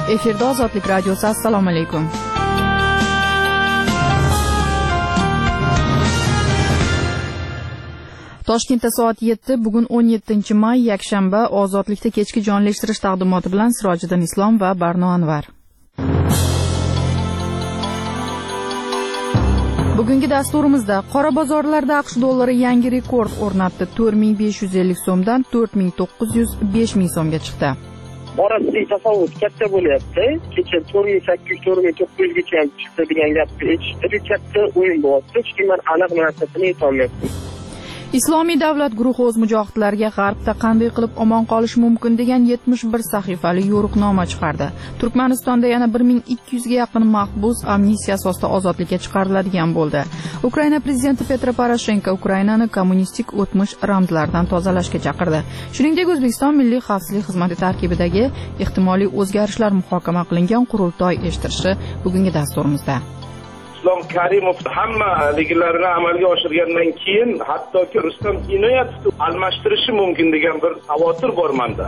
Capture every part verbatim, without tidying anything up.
Efirda Ozodlik radiosi. Assalomu alaykum. Toshkentda soat yetti, bugun o'n yettinchi may, yakshanba. Ozodlikda kechki jonlashtirish taqdimoti bilan Sirojiddin Islom va Barno Anvar. Bugungi dasturimizda qora bozorlarda AQSh dollari yangi rekord o'rnatdi. to'rt ming besh yuz ellik so'mdan to'rt ming to'qqiz yuz besh ming so'mga chiqdi. Orasidagi tafovut katta bo'lyapti. Kecha to'rt ming sakkiz yuz to'rt ming to'qqiz yuz gacha chiqdi degan gapni eshitdik. Katta o'yin bo'lyapti. Hech kim aniq narsasini aytolmayapti. Islomiy davlat guruhi o'z mujohidlariga G'arbda qanday qilib omon qolish mumkin degan yetmish bir sahifali yo'riqnoma chiqardi. Turkmanistonda yana bir ming ikki yuz ga yaqin mahbus amnistiya asosida ozodlikka chiqariladigan bo'ldi. Ukraina prezidenti Petro Poroshenko Ukrainani kommunistik o'tmish ramzlaridan tozalashga chaqirdi. Shuningdek, O'zbekiston Milliy xavfsizlik xizmati tarkibidagi ehtimoliy o'zgarishlar muhokama qilingan qurultoy eshittirishi bugungi dasturimizda. Islom Karimov hammaliglarini amalga oshirgandan keyin hattoki Rustam Inoyatovni almashtirishi mumkin degan bir xavotir bor menda.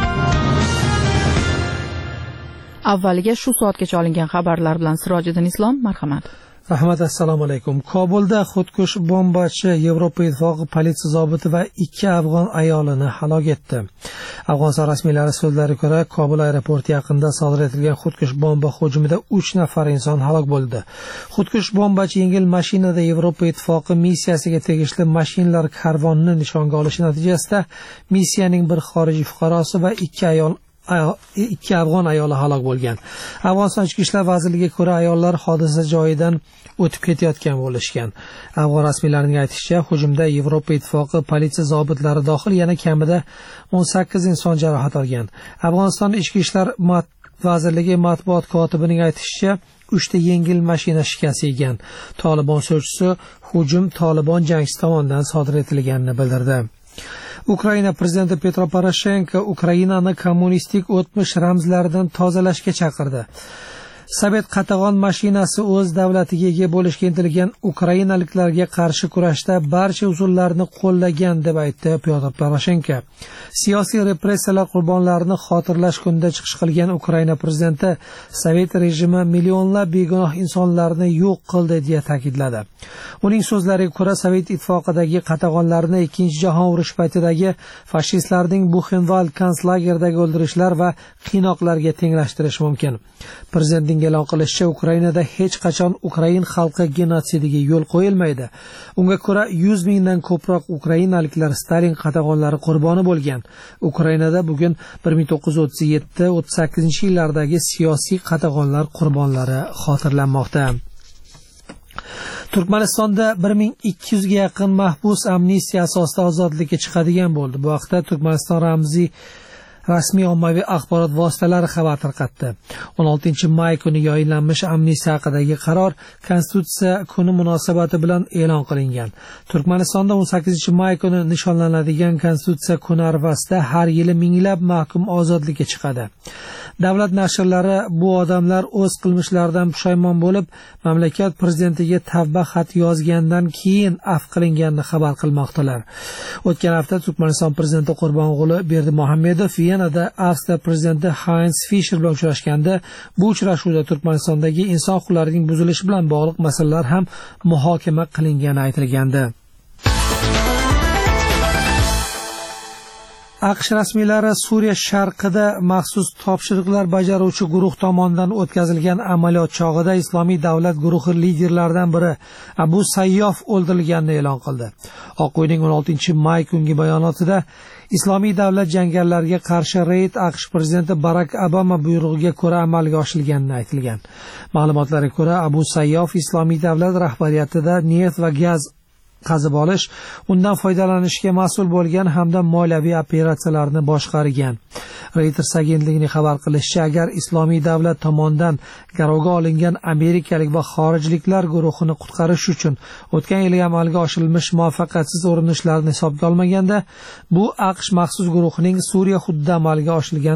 Avvaliga shu soatgacha olingan xabarlar bilan Sirojiddin Islom, marhamat. Rahmat, assalomu alaykum. Kobulda xudkush bombachi Yevropa Ittifoqi politsiya zobiti va ikki afg'on ayolini halok etdi. Afg'oniston rasmiylari so'zlariga ko'ra, Kobul aeroporti yaqinida sodir etilgan xudkush bomba hujumida uch nafar inson halok bo'ldi. Xudkush bombachi yengil mashinada Yevropa Ittifoqi missiyasiga tegishli mashinalar karvonini nishonga olishi natijasida missiyaning bir xorijiy fuqarosi va ikki ayol ikki afg'on ayoli halok bo'lgan. Afg'oniston Ichki ishlar vazirligiga ko'ra, ayollar hodisa joyidan o'tib ketayotgan bo'lishgan. Afg'on rasmiylarining aytishicha, hujumda Yevropa Ittifoqi politsiya zobitlari dohil yana kamida o'n sakkiz inson jarohat olgan. Afg'oniston Ichki ishlar vazirligi matbuot kotibining aytishicha, uchta yengil mashina shikast yegan. Tolibon so'zchisi hujum Tolibon jangchisi tomonidan sodir etilganini bildirdi. Ukraina prezidenti Petro Poroshenko Ukrainani kommunistik o'tmish ramzlaridan tozalashga chaqirdi. Sovet qatag'on mashinasi o'z davlatiga ega bo'lishga intilgan ukrainaliklarga qarshi kurashda barcha usullarni qo'llagan deb aytdi Petro Poroshenko. Siyosiy repressiyalar qurbonlarini xotirlash kunida chiqish qilgan Ukraina prezidenti Sovet rejimi millionlab begunoh insonlarni yo'q qildi deya ta'kidladi. Uning so'zlariga ko'ra, Sovet ittifoqidagi qatag'onlarni ikkinchi jahon urushi paytidagi fashistlarning Buchenwald konslageridagi o'ldirishlar va qiynoqlarga tenglashtirish mumkin. Prezidentning e'lon qilishicha, Ukrainada hech qachon Ukrain xalqi genotsidiga yo'l qo'yilmaydi. Unga ko'ra, yuz mingdan ko'proq ukrainaliklar Stalin qatag'onlari qurboni bo'lgan. Ukrainada bugun bir ming to'qqiz yuz o'ttiz yetti o'ttiz sakkizinchi yillardagi siyosiy qatag'onlar qurbonlari xotirlanmoqda. Turkmanistonda bir ming ikki yuz ga yaqin mahbus amnistiya asosida ozodlikka chiqadigan bo'ldi. Bu haqda Turkmaniston ramziy rasmiy ommaviy axborot vositalari xabar tarqatdi. o'n oltinchi may kuni yayinlanmish amnistiya haqidagi qaror Konstitutsiya kuni munosabati bilan e'lon qilingan. Turkmanistonda o'n sakkizinchi may kuni nishonlanadigan Konstitutsiya kuni arafasida har yili minglab mahkum ozodlikka chiqadi. Davlat nashrlari bu odamlar o'z qilmishlaridan pushaymon bo'lib, mamlakat prezidentiga tavba xat yozgandan keyin af qilinganini xabar qilmoqdalar. O'tgan hafta Turkmaniston prezidenti Qurbonquli Berdimuhamedov Venada Avstriya prezidenti Heinz Fischer bilan uchrashganda, bu uchrashuvda Turkmanistondagi inson huquqlarining buzilishi bilan bog'liq masalalar ham muhokama qilingani aytilgandi. AQSh rasmiylari Suriya sharqida maxsus topshiriqlar bajaruvchi guruh tomonidan o'tkazilgan amaliyot chog'ida Islomiy davlat guruhi liderlaridan biri Abu Sayyof o'ldirilganini e'lon qildi. Oq uyning o'n oltinchi may kungi bayonotida Islomiy davlat jangarilarga qarshi reyd AQSh prezidenti Barak Obama buyrug'iga ko'ra amalga oshirilganini aytilgan. Ma'lumotlarga ko'ra, Abu Sayyof Islomiy davlat rahbariyatida neft va gaz qazib olish, undan foydalanishga mas'ul bo'lgan hamda moliyaviy operatsiyalarni boshqargan. Reuters agentligining xabar qilishicha, agar Islomiy davlat tomonidan garovga olingan amerikalik va xorijliklar guruhini qutqarish uchun o'tgan yil amalga oshirilmish muvaffaqiyatsiz urinishlarni hisobga olmaganda, bu AQSh maxsus guruhining Suriya hududida amalga oshirilgan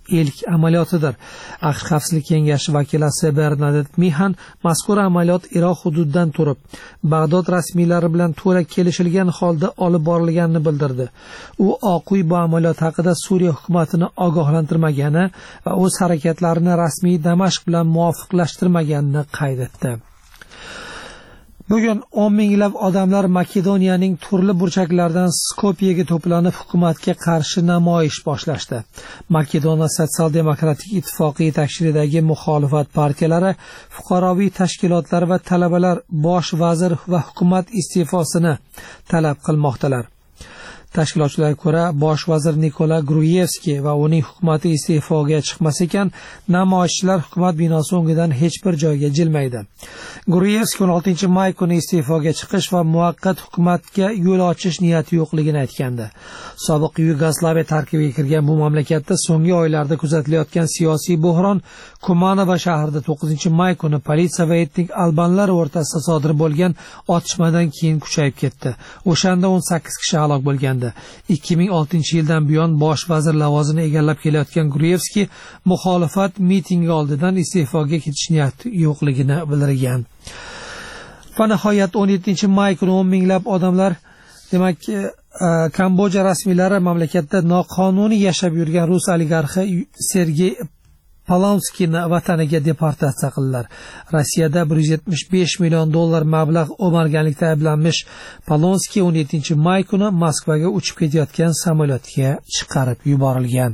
ilk amaliyotidir. AQSh Xavfsizlik kengashi vakilasi Bernadette Mihan mazkur amaliyot Iroq hududidan turib, Bag'dod rasmiylari bilan to'la kelishilgan holda olib borilganini bildirdi. U Oq uy bu amaliyot haqida Suriya hukumatini ogohlantirmagani va o'z harakatlarini rasmiy Damashq bilan muvofiqlashtirmaganini qayd etdi. Bugun o'n minglab odamlar Makedoniyaning turli burchaklaridan Skopyega to'planib hukumatga qarshi namoyish boshlashdi. Makedoniya Sotsial-demokratik ittifoqi yetakchiligidagi muxolifat partiyalari, fuqaroviy tashkilotlar va talabalar bosh vazir va hukumat iste'fosini talab qilmoqdalar. Tashkilotchilarga ko'ra, bosh vazir Nikola Gruyevskiy va uning hukumati iste'foga chiqmas ekan, namoyishchilar hukumat binosi o'ngidan hech bir joyga jilmaydi. Gruyevskiy o'n oltinchi may kuni iste'foga chiqish va muvaqqat hukumatga yo'l ochish niyati yo'qligini aytgandi. Sobiq Yugoslaviya tarkibiga kirgan bu mamlakatda so'nggi oylarda kuzatilayotgan siyosiy bo'hron Kumanova shahrida to'qqizinchi may kuni politsiya va etnik albanlar o'rtasida sodir bo'lgan otishmadan keyin kuchayib ketdi. O'shanda o'n sakkiz kishi halok bo'lgan. ikki ming oltinchi yildan buyon bosh vazir lavozimini egallab kelayotgan Gruyevskiy muxolifat mitingi oldidan iste'foga ketish niyati yo'qligini bildirgan. Va nihoyat o'n yettinchi may kuni o'n minglab odamlar, demak, Kamboja rasmiylari mamlakatda noqonuniy yashab yurgan rus oligarxi Sergey Polonskiyni vataniga deportatsiya qildilar. Rossiyada bir yuz yetmish besh million dollar mablag' o'marganlikda ayblanmish Polonskiy o'n yettinchi may kuni Moskvaga uchib ketayotgan samolyotga chiqarib yuborilgan.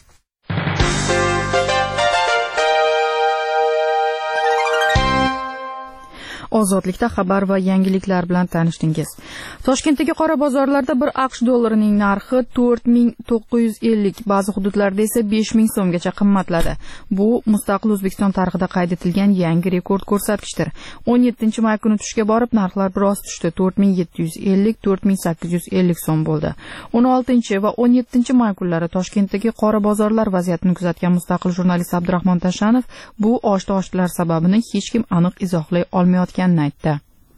Ozodlikda xabar va yangiliklar bilan tanishdingiz. Toshkentdagi qora bozorlarda bir AQSh dollarining narxi to'rt ming to'qqiz yuz ellik, ba'zi hududlarda esa besh ming so'mgacha qimmatladi. Bu mustaqil O'zbekiston tarixida qayd etilgan yangi rekord ko'rsatkichdir. o'n yettinchi may kuni tushga borib narxlar biroz tushdi. to'rt ming yetti yuz ellik to'rt ming sakkiz yuz ellik so'm bo'ldi. o'n oltinchi va o'n yettinchi may kunlari Toshkentdagi qora bozorlar vaziyatini kuzatgan mustaqil jurnalist Abdurahmon Tashanov bu oshti-oshtilar sababini hech kim aniq izohlay olmayotgan aytdi.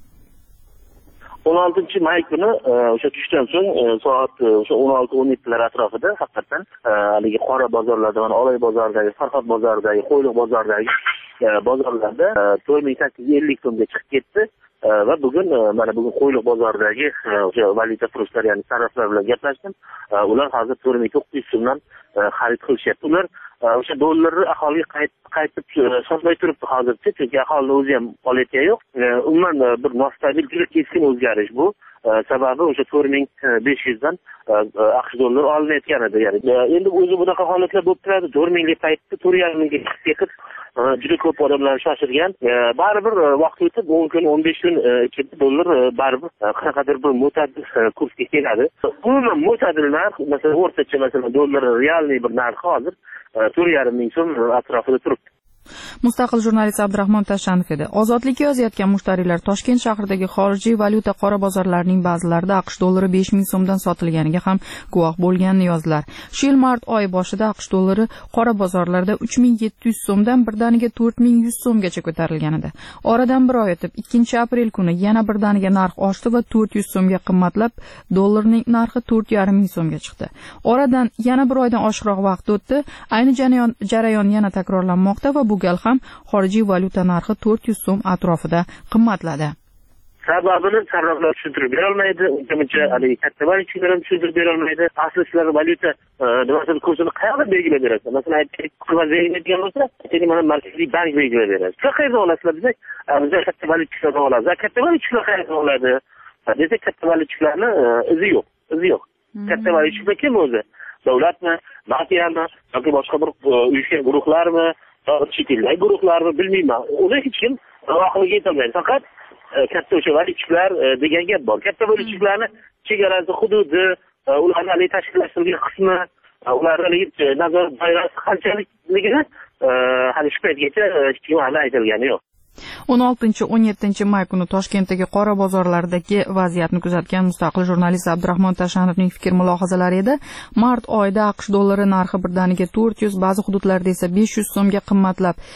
o'n oltinchi may kuni o'sha tushdan so'ng soat o'sha o'n olti o'n yettilar atrofida haqiqatan haligi qora bozorlarda, mana Oloy bozoridagi, Farhod bozoridagi, Qo'yliq bozoridagi bozorlarda to'rt ming sakkiz yuz ellik so'mga chiqib ketdi. Va bugun mana bugun Qo'yliq bozoridagi o'sha valyutafurushlar, ya'ni sarraflar bilan gaplashdim. Ular hozir to'rt ming to'qqiz yuz so'mdan xarid qilishyapti. Ular o'sha dollarni aholiga qaytib sotmay turibdi hozircha, chunki aholi o'zi ham olayotgani yo'q. Umuman bir nostabil, juda keskin o'zgarish bu. Sababi o'sha to'rt ming besh yuzdan AQSh dollari olinayotgan edi. Ya'ni endi o'zi bunaqa holatlar bo'lib turadi. to'rt mingga paytda to'rt yarim mingga chiqib ketib, juda ko'p odamlar shoshirgan. Baribir vaqt o'tib o'n kun, o'n besh kun ichida dollar baribir qanaqadir bir mo'tadil kursga keladi. Umuman mo'tadil narx, masalan, o'rtacha masalan dollar realniy bir narxi hozir to'rt yarim ming so'm atrofida turibdi. Mustaqil jurnalist Abdurahmon Tashanov edi. Ozodlikka yozayotgan mushtariylar Toshkent shahridagi xorijiy valyuta qora bozorlarining ba'zilarida AQSh dollari besh ming so'mdan sotilganiga ham guvoh bo'lganini yozdilar. Shu yil mart oyi boshida AQSh dollari qora bozorlarda uch ming yetti yuz so'mdan birdaniga to'rt ming yuz so'mgacha ko'tarilgan edi. Oradan bir oy o'tib ikkinchi aprel kuni yana birdaniga narx oshdi va to'rt yuz so'mga qimmatlab, dollarning narxi to'rt yarim ming so'mga chiqdi. Oradan yana bir oydan oshiqroq vaqt o'tdi. Ayni jarayon jarayon yana takrorlanmoqda va bu gal ham xorijiy valyuta narxi to'rt yuz so'm atrofida qimmatladi. Sababini sarraflar tushuntirib bera olmaydi, uncha haligi katta valyutachilar ham tushuntirib bera olmaydi. Asli sizlar valyuta nimasini kursini qayerda belgilab berasiz? Masalan, aytaylik, kurva belgilaydigan bo'lsa, aytaylik, mana Markaziy bank belgilab beradi. Siz qayerdan olasizlar desak, biz katta valyutachilardan olamiz. Katta valyutachilar qayerdan oladi? Desak, katta valyutachilarni izi yo'q, izi yo'q. Katta valyutachilar kim o'zi? Davlatmi, mafiyami yoki boshqa bir uyushgan guruhlarmi? Chekildagi guruhlarni bilmayman. Uni hech kim aniqlik aytolmaydi. Faqat katta o'sha valyutachilar degan gap bor. Katta valyutachilarni chegarasi, hududi, ularni tashkillashtirilgan qismi, ularning nazorat doirasi qanchalikligini hali shu paytgacha hech kim aytilgani yo'q. o'n oltinchi o'n yettinchi may kuni Toshkentdagi qora bozorlardagi vaziyatni kuzatgan mustaqil jurnalist Abdurahmon Tashanovning fikr mulohazalari edi. Mart oyida AQSh dollari narxi birdaniga to'rt yuz, ba'zi hududlarda esa besh yuz so'mga qimmatlab,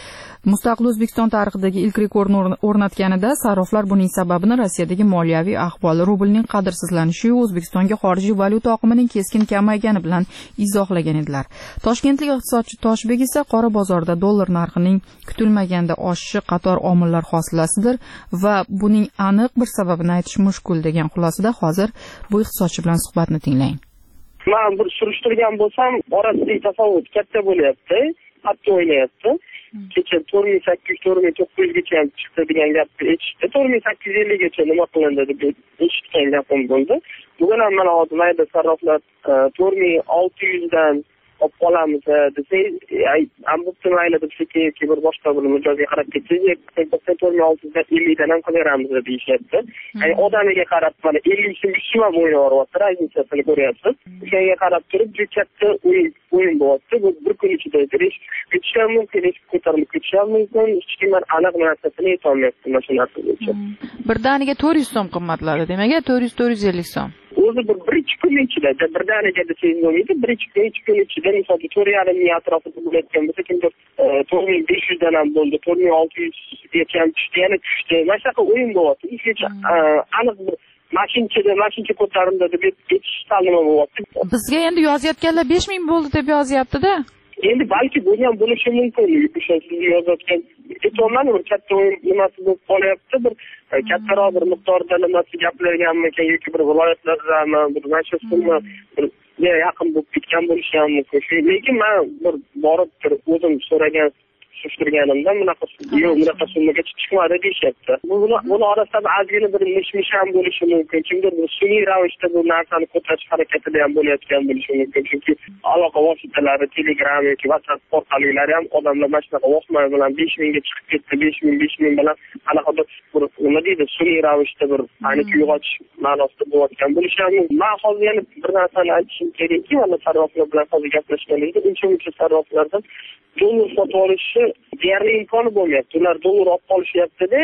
Mustaqil O'zbekiston tarixidagi ilk rekordni o'rnatganida sarraflar buning sababini Rossiyadagi moliyaviy ahvol, rublning qadrsizlanishi va O'zbekistonga xorijiy valyuta oqimining keskin kamaygani bilan izohlagan edilar. Toshkentlik iqtisodchi Toshbek esa qora bozorda dollar narxining kutilmaganda oshishi qator omillar hosilasidir va buning aniq bir sababini aytish mushkul degan xulosada hozir bu iqtisodchi bilan suhbatni tinglang. Men bir surishtirgan bo'lsam, orasidagi tafovut katta bo'lyapti, hatto o'ynayapti. Kecha to'rt ming sakkiz yuz to'rt ming to'qqiz yuz gacha chiqdi degan gapni eshitdi. to'rt ming sakkiz yuz ellik gacha nima qilindi deb eshitgan gapim bo'ldi. Bugun ham mana hozir mayda sarraflar to'rt ming olti yuz dan olib qolamiz desangiz, ham bo'pti mayli deb sekin bir boshqa bir mijozga qarab ketsangiz, to'rt ming olti yuz ellik dan ham qilaveramiz deb deyishyapti. Ya'ni odamiga qarab mana ellik so'm uch ham o'yin boryapti, raznicasini ko'ryapsiz. O'shanga qarab turib, juda katta o'yin o'yin bo'lyapti. Bu bir kun ichida risk ketishi ham mumkin, risk ko'tarilib ketishi ham mumkin. Hech kim aniq narsasini aytolmayapti mana shu narsa bo'yicha. Birdaniga to'rt yuz so'm qimmatladi, demak, to'rt yuz to'rt yuz ellik so'm. O'zi bir birinchi kun ichida, birdaniga desangiz bo'lmaydi, birinchi kun, ikki kun ichida misol to'rt yarim ming atrofida bo'layotgan bo'lsa, kimdir to'rt ming besh yuz dan ham bo'ldi, to'rt ming olti yuz gacha ham tushdi, yana tushdi. Mana shunaqa o'yin bo'lyapti. Hech aniq bir mashinchida, mashincha ko'tarildi deb aytish ta'limi bo'lyapti. Bizga endi yozayotganlar besh ming bo'ldi deb yozyapti-da. Endi balki bu ham bo'lishi mumkin. O'sha siz yozayotgan aytolman, bir katta o'yin nimasi bo'lib qolyapti, bir kattaroq bir miqdorda nimasi gapirganmikan yoki bir viloyatlardami, bir nasha summa bir yaqin bo'lib ketgan bo'lishi ham mumkin. Lekin men bir borib turib o'zim so'ragan surishtirganimda bunaqa yo'q, bunaqa summaga chiqmadi deyishyapti. Buni orasida ozgina bir mish-mish ham bo'lishi mumkin. Kimdir bir sun'iy ravishda bu narsani ko'tarish harakatida ham bo'layotgan bo'lishi mumkin. Chunki aloqa vositalari, Telegram yoki WhatsApp orqalilari ham odamlar mana shunaqa voqea bilan besh mingga chiqib ketdi, besh ming besh ming bilan anaqa bir nima deydi, sun'iy ravishda bir panik uyg'otish ma'nosida bo'layotgan bo'lishi ham mumkin. Men hozir yana bir narsani aytishim kerakki, mana sarraflar bilan hozir gaplashganimizda uncha-muncha sarraflardan dollar sotib olishi deyarli imkoni bo'lmayapti. Ular dollar olib qolishyapti-da,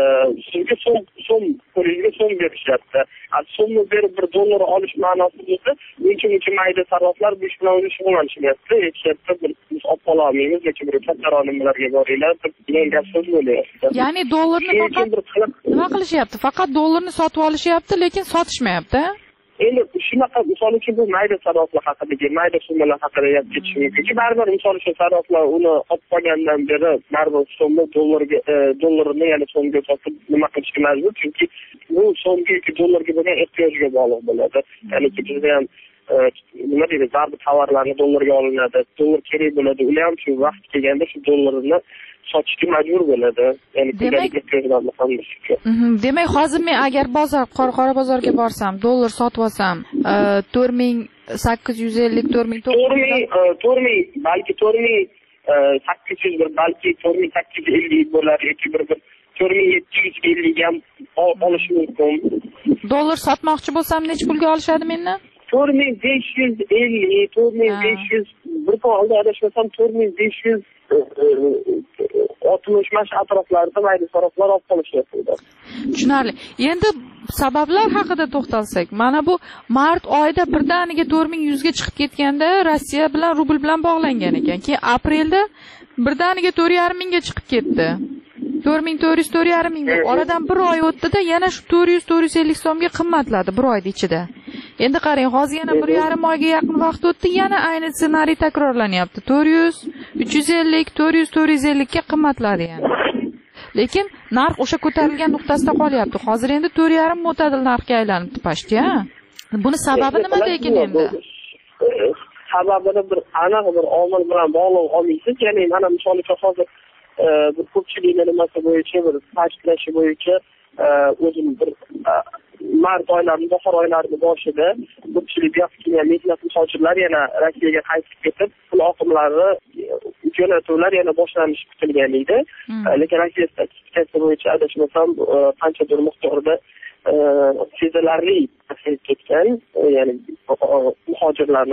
sizga so'm so'm qo'lingizga so'm berishyapti. So'mni berib bir dollar olish ma'nosi bo'lsa, uncha-muncha mayda sarraflar bu ish bilan o'zi shug'ullanishyapti. Aytishyapti, biz olib qola olmaymiz yoki bir kattaroq nimalarga boringlar deb degan gap so'z bo'lyapti. Ya'ni dollarni faqat nima qilishyapti? Faqat dollarni sotib olishyapti, lekin sotishmayapti. Endi shunaqa misol uchun bu mayda sarraflar haqidagi mayda summalar haqida gap ketishi mumkin. Baribir misol uchun sarraflar uni olib qolgandan beri baribir so'mni dollarga dollarini yana so'mga sotib nima qilishga majbur, chunki bu so'mga yoki dollarga bo'lgan ehtiyojga bog'liq bo'ladi. Ya'ni bizda ham nima deydi, baribir tovarlarni dollarga olinadi, dollar kerak bo'ladi. Ular ham shu vaqt kelganda shu dollarini sotishga majbur bo'ladi. Ya'ni kundalik ehtiyojlarni qondirishga. Demak, hozir men agar bozor, qora bozorga borsam, dollar sotib olsam, to'rt ming sakkiz yuz ellik, to'rt ming to'rt yuz, to'rt ming, balki to'rt ming sakkiz yuz, balki to'rt ming sakkiz yuz ellik bo'lar yoki bir bir to'rt ming yetti yuz ellik ham olish mumkin. Dollar sotmoqchi bo'lsam, necha pulga olishadi mendan? to'rt ming besh yuz ellik, to'rt ming besh yuz, bir kun oldin adashmasam to'rt ming besh yuz oltmish mana shu atroflarda mayda sarraflar olib qolishyapti. Tushunarli. Endi sabablar haqida to'xtalsak, mana bu mart oyida birdaniga to'rt ming yuzga chiqib ketganda Rossiya bilan rubl bilan bog'langan ekan. Keyin aprelda birdaniga to'rt yarim mingga chiqib ketdi. to'rt ming to'rt yuz, to'rt yarim ming. Oradan bir oy o'tdi-da, yana shu to'rt yuz to'rt yuz ellik so'mga qimmatladi bir oyda ichida. Endi qarang, hozir yana bir yarim oyga yaqin vaqt o'tdi, yana ayni ssenariy takrorlanyapti. to'rt yuz, uch yuz ellik, to'rt yuz, to'rt yuz ellik ga qimmatladi yana. Lekin narx o'sha ko'tarilgan nuqtasida qolyapti. Hozir endi to'rt yarim mo'tadil narxga aylanibdi pastga. Buni sababi nima lekin endi? Sababini bir aniq bir omil bilan bog'lab olmaysiz. Ya'ni mana misol uchun hozir bir ko'pchilikni nimasi bo'yicha bir ta'kidlashi bo'yicha o'zim bir mart oylarining, bahor oylarining boshida ko'pchilik buyaqtgan mehnat muhojirlar yana Rossiyaga qaytib ketib, pul oqimlari, jo'natuvlar yana boshlanishi kutilgan edi. Lekin Rossiya statistikasi bo'yicha adashmasam qanchadir miqdorda sezilarli pasayib ketgan, ya'ni muhojirlarning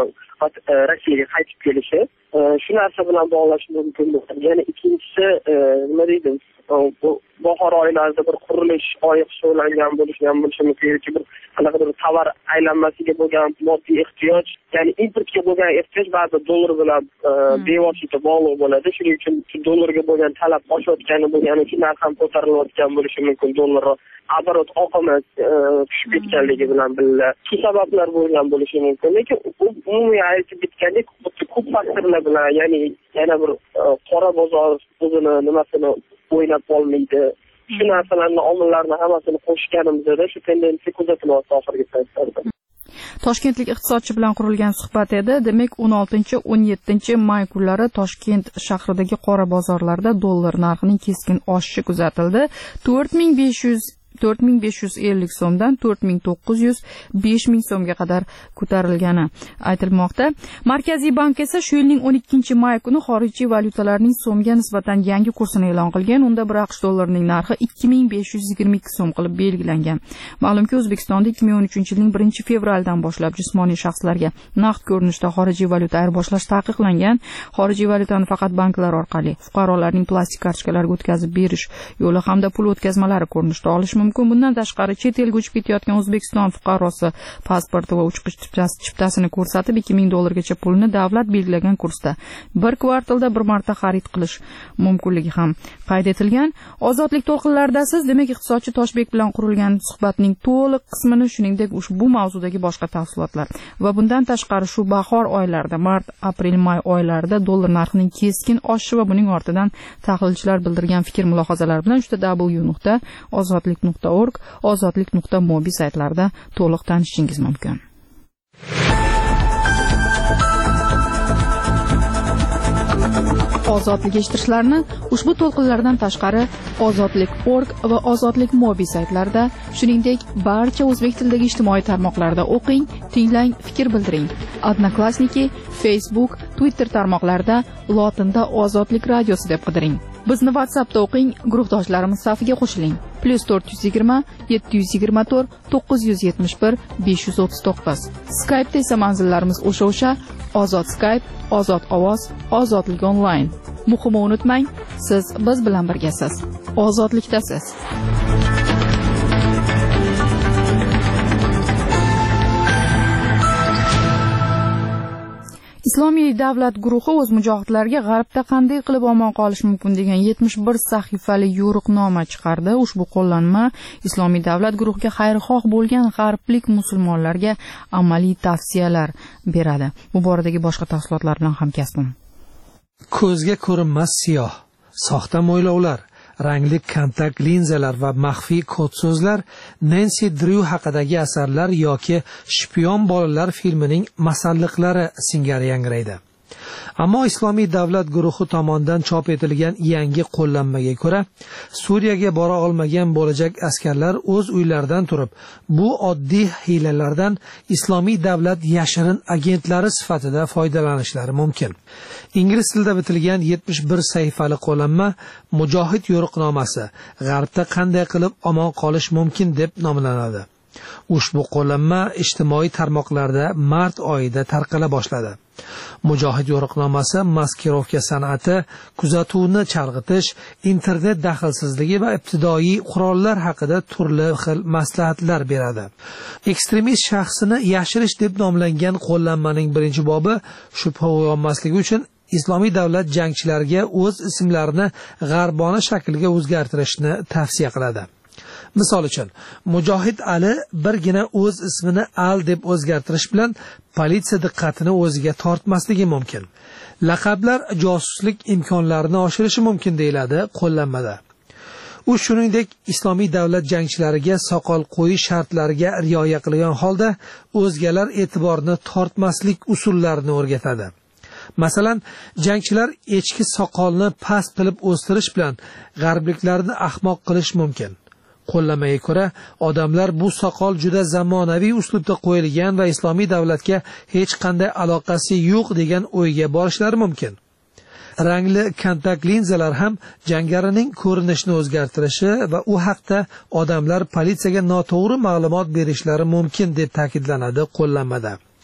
faqat Rossiyaga qaytib kelishi shu narsa bilan bog'lash mumkin. Yana ikkinchisi nima deydim, bu bahor oylarida bir qurilish oyi hisoblangan bo'lishi ham bo'lishi mumkin yoki bir qanaqadir tovar aylanmasiga bo'lgan moddiy ehtiyoj, ya'ni importga bo'lgan ehtiyoj ba'zi dollar bilan bevosita bog'liq bo'ladi. Shuning uchun dollarga bo'lgan talab oshayotgani bo'lgani uchun narx ham ko'tarilayotgan bo'lishi mumkin. Dollar oborot oqimi tushib ketganligi bilan birga shu sabablar bo'lgan bo'lishi mumkin. Lekin umumiy aytib ketgandek, ko'p faktorlar bilan, ya'ni yana bir qora bozor o'zini nimasini o'ynab olmaydi. Shu narsalarni, omillarni hammasini qo'shganimizda shu tendensiya kuzatilyapti oxirgi paytlarda. Toshkentlik iqtisodchi bilan qurilgan suhbat edi. Demak, o'n oltinchi o'n yettinchi may kunlari Toshkent shahridagi qora bozorlarda dollar narxining keskin oshishi kuzatildi. to'rt ming besh yuz ellik so'mdan to'rt ming to'qqiz yuz besh ming so'mga qadar ko'tarilgani aytilmoqda. Markaziy bank esa shu yilning o'n ikkinchi may kuni xorijiy valyutalarning so'mga nisbatan yangi kursini e'lon qilgan. Unda bir AQSh dollarining narxi ikki ming besh yuz yigirma ikki so'm qilib belgilangan. Ma'lumki, O'zbekistonda ikki ming o'n uchinchi yilning birinchi fevraldan boshlab jismoniy shaxslarga naqd ko'rinishda xorijiy valyuta ayirboshlash taqiqlangan. Xorijiy valyutani faqat banklar orqali fuqarolarning plastik kartochkalariga o'tkazib berish yo'li hamda pul o'tkazmalari ko'rinishda olish mumkin. Bundan tashqari chet elga uchib ketayotgan O'zbekiston fuqarosi pasporti va uchish chiptasini ko'rsatib ikki ming dollargacha pulni davlat belgilagan kursda bir kvartalda bir marta xarid qilish mumkinligi ham qayd etilgan. Ozodlik to'lqinlaridasiz. Demak, iqtisodchi Toshbek bilan qurilgan suhbatning to'liq qismini, shuningdek ushbu mavzudagi boshqa tafsilotlar va bundan tashqari shu bahor oylarida, mart, aprel, may oylarida dollar narxining keskin oshishi va buning ortidan tahlilchilar bildirgan fikr-mulohazalar bilan w w w nuqta ozodlik nuqta org, ozodlik nuqta mobi saytlarida to'liq tanishishingiz mumkin. Ozodlik eshittirishlarni ushbu to'lqinlardan tashqari ozodlik nuqta org va ozodlik mobi saytlarida, shuningdek barcha o'zbek tilidagi ijtimoiy tarmoqlarda o'qing, tinglang, fikr bildiring. Odnoklassniki, Facebook, Twitter tarmoqlarida lotinda Ozodlik radiosi deb qidiring. Bizni WhatsAppda o'qing, guruhdoshlarimiz safiga qo'shiling. plus to'rt yuz yigirma yetti yuz yigirma to'rt to'qqiz yuz yetmish bir besh yuz o'ttiz to'qqiz. Skype'da esa manzillarimiz o'sha-o'sha: Ozod Skype, Ozod ovoz, Ozodlik onlayn. Muhimi unutmang, siz biz bilan birgasiz. Ozodlikdasiz. Islomiy davlat guruhi o'z mujohidlariga g'arbda qanday qilib omon qolish mumkin degan yetmish bir sahifali yo'riqnoma chiqardi. Ushbu qo'llanma Islomiy davlat guruhiga xayrixoh bo'lgan g'arblik musulmonlarga amaliy tavsiyalar beradi. Bu boradagi boshqa tafsilotlar bilan hamkasbim. Ko'zga ko'rinmas siyoh, soxta mo'ylovlar, rangli kontakt linzalar va maxfiy kod so'zlar Nancy Drew haqidagi asarlar yoki Shpion bolalar filmining masalliqlari singari yangraydi. Ammo Islomiy davlat guruhi tomonidan chop etilgan yangi qo'llanmaga ko'ra, Suriyaga bora olmagan bo'lajak askarlar o'z uylaridan turib, bu oddiy hiylalardan Islomiy davlat yashirin agentlari sifatida foydalanishlari mumkin. Ingliz tilida bitilgan yetmish bir sahifali qo'llanma Mujohid yo'riqnomasi, g'arbda qanday qilib omon qolish mumkin deb nomlanadi. Ushbu qo'llanma ijtimoiy tarmoqlarda mart oyida tarqala boshladi. Mujohid yo'riqnomasi maskirovka san'ati, kuzatuvni chalg'itish, internet daxlsizligi va ibtidoiy qurollar haqida turli xil maslahatlar beradi. Ekstremist shaxsini yashirish deb nomlangan qo'llanmaning birinchi bobi shubha uyg'onmasligi uchun Islomiy davlat jangchilariga o'z ismlarini g'arbona shaklga o'zgartirishni tavsiya qiladi. Misol uchun, Mujohid Ali birgina o'z ismini Al deb o'zgartirish bilan politsiya diqqatini o'ziga tortmasligi mumkin. Laqablar josuslik imkonlarini oshirishi mumkin deyiladi qo'llanmada. U shuningdek Islomiy davlat jangchilariga soqol qo'yish shartlariga rioya qilgan holda o'zgalar e'tiborini tortmaslik usullarini o'rgatadi. Masalan, jangchilar echki soqolni past qilib o'stirish bilan g'arbliklarni ahmoq qilish mumkin. Qo'llanmaga ko'ra, odamlar bu soqol juda zamonaviy uslubda qo'yilgan va Islomiy davlatga hech qanday aloqasi yo'q degan o'yga borishlari mumkin. Rangli kontakt linzalar ham jangarining ko'rinishini o'zgartirishi va u haqda odamlar politsiyaga noto'g'ri ma'lumot berishlari mumkin deb ta'kidlanadi qo'llanmada.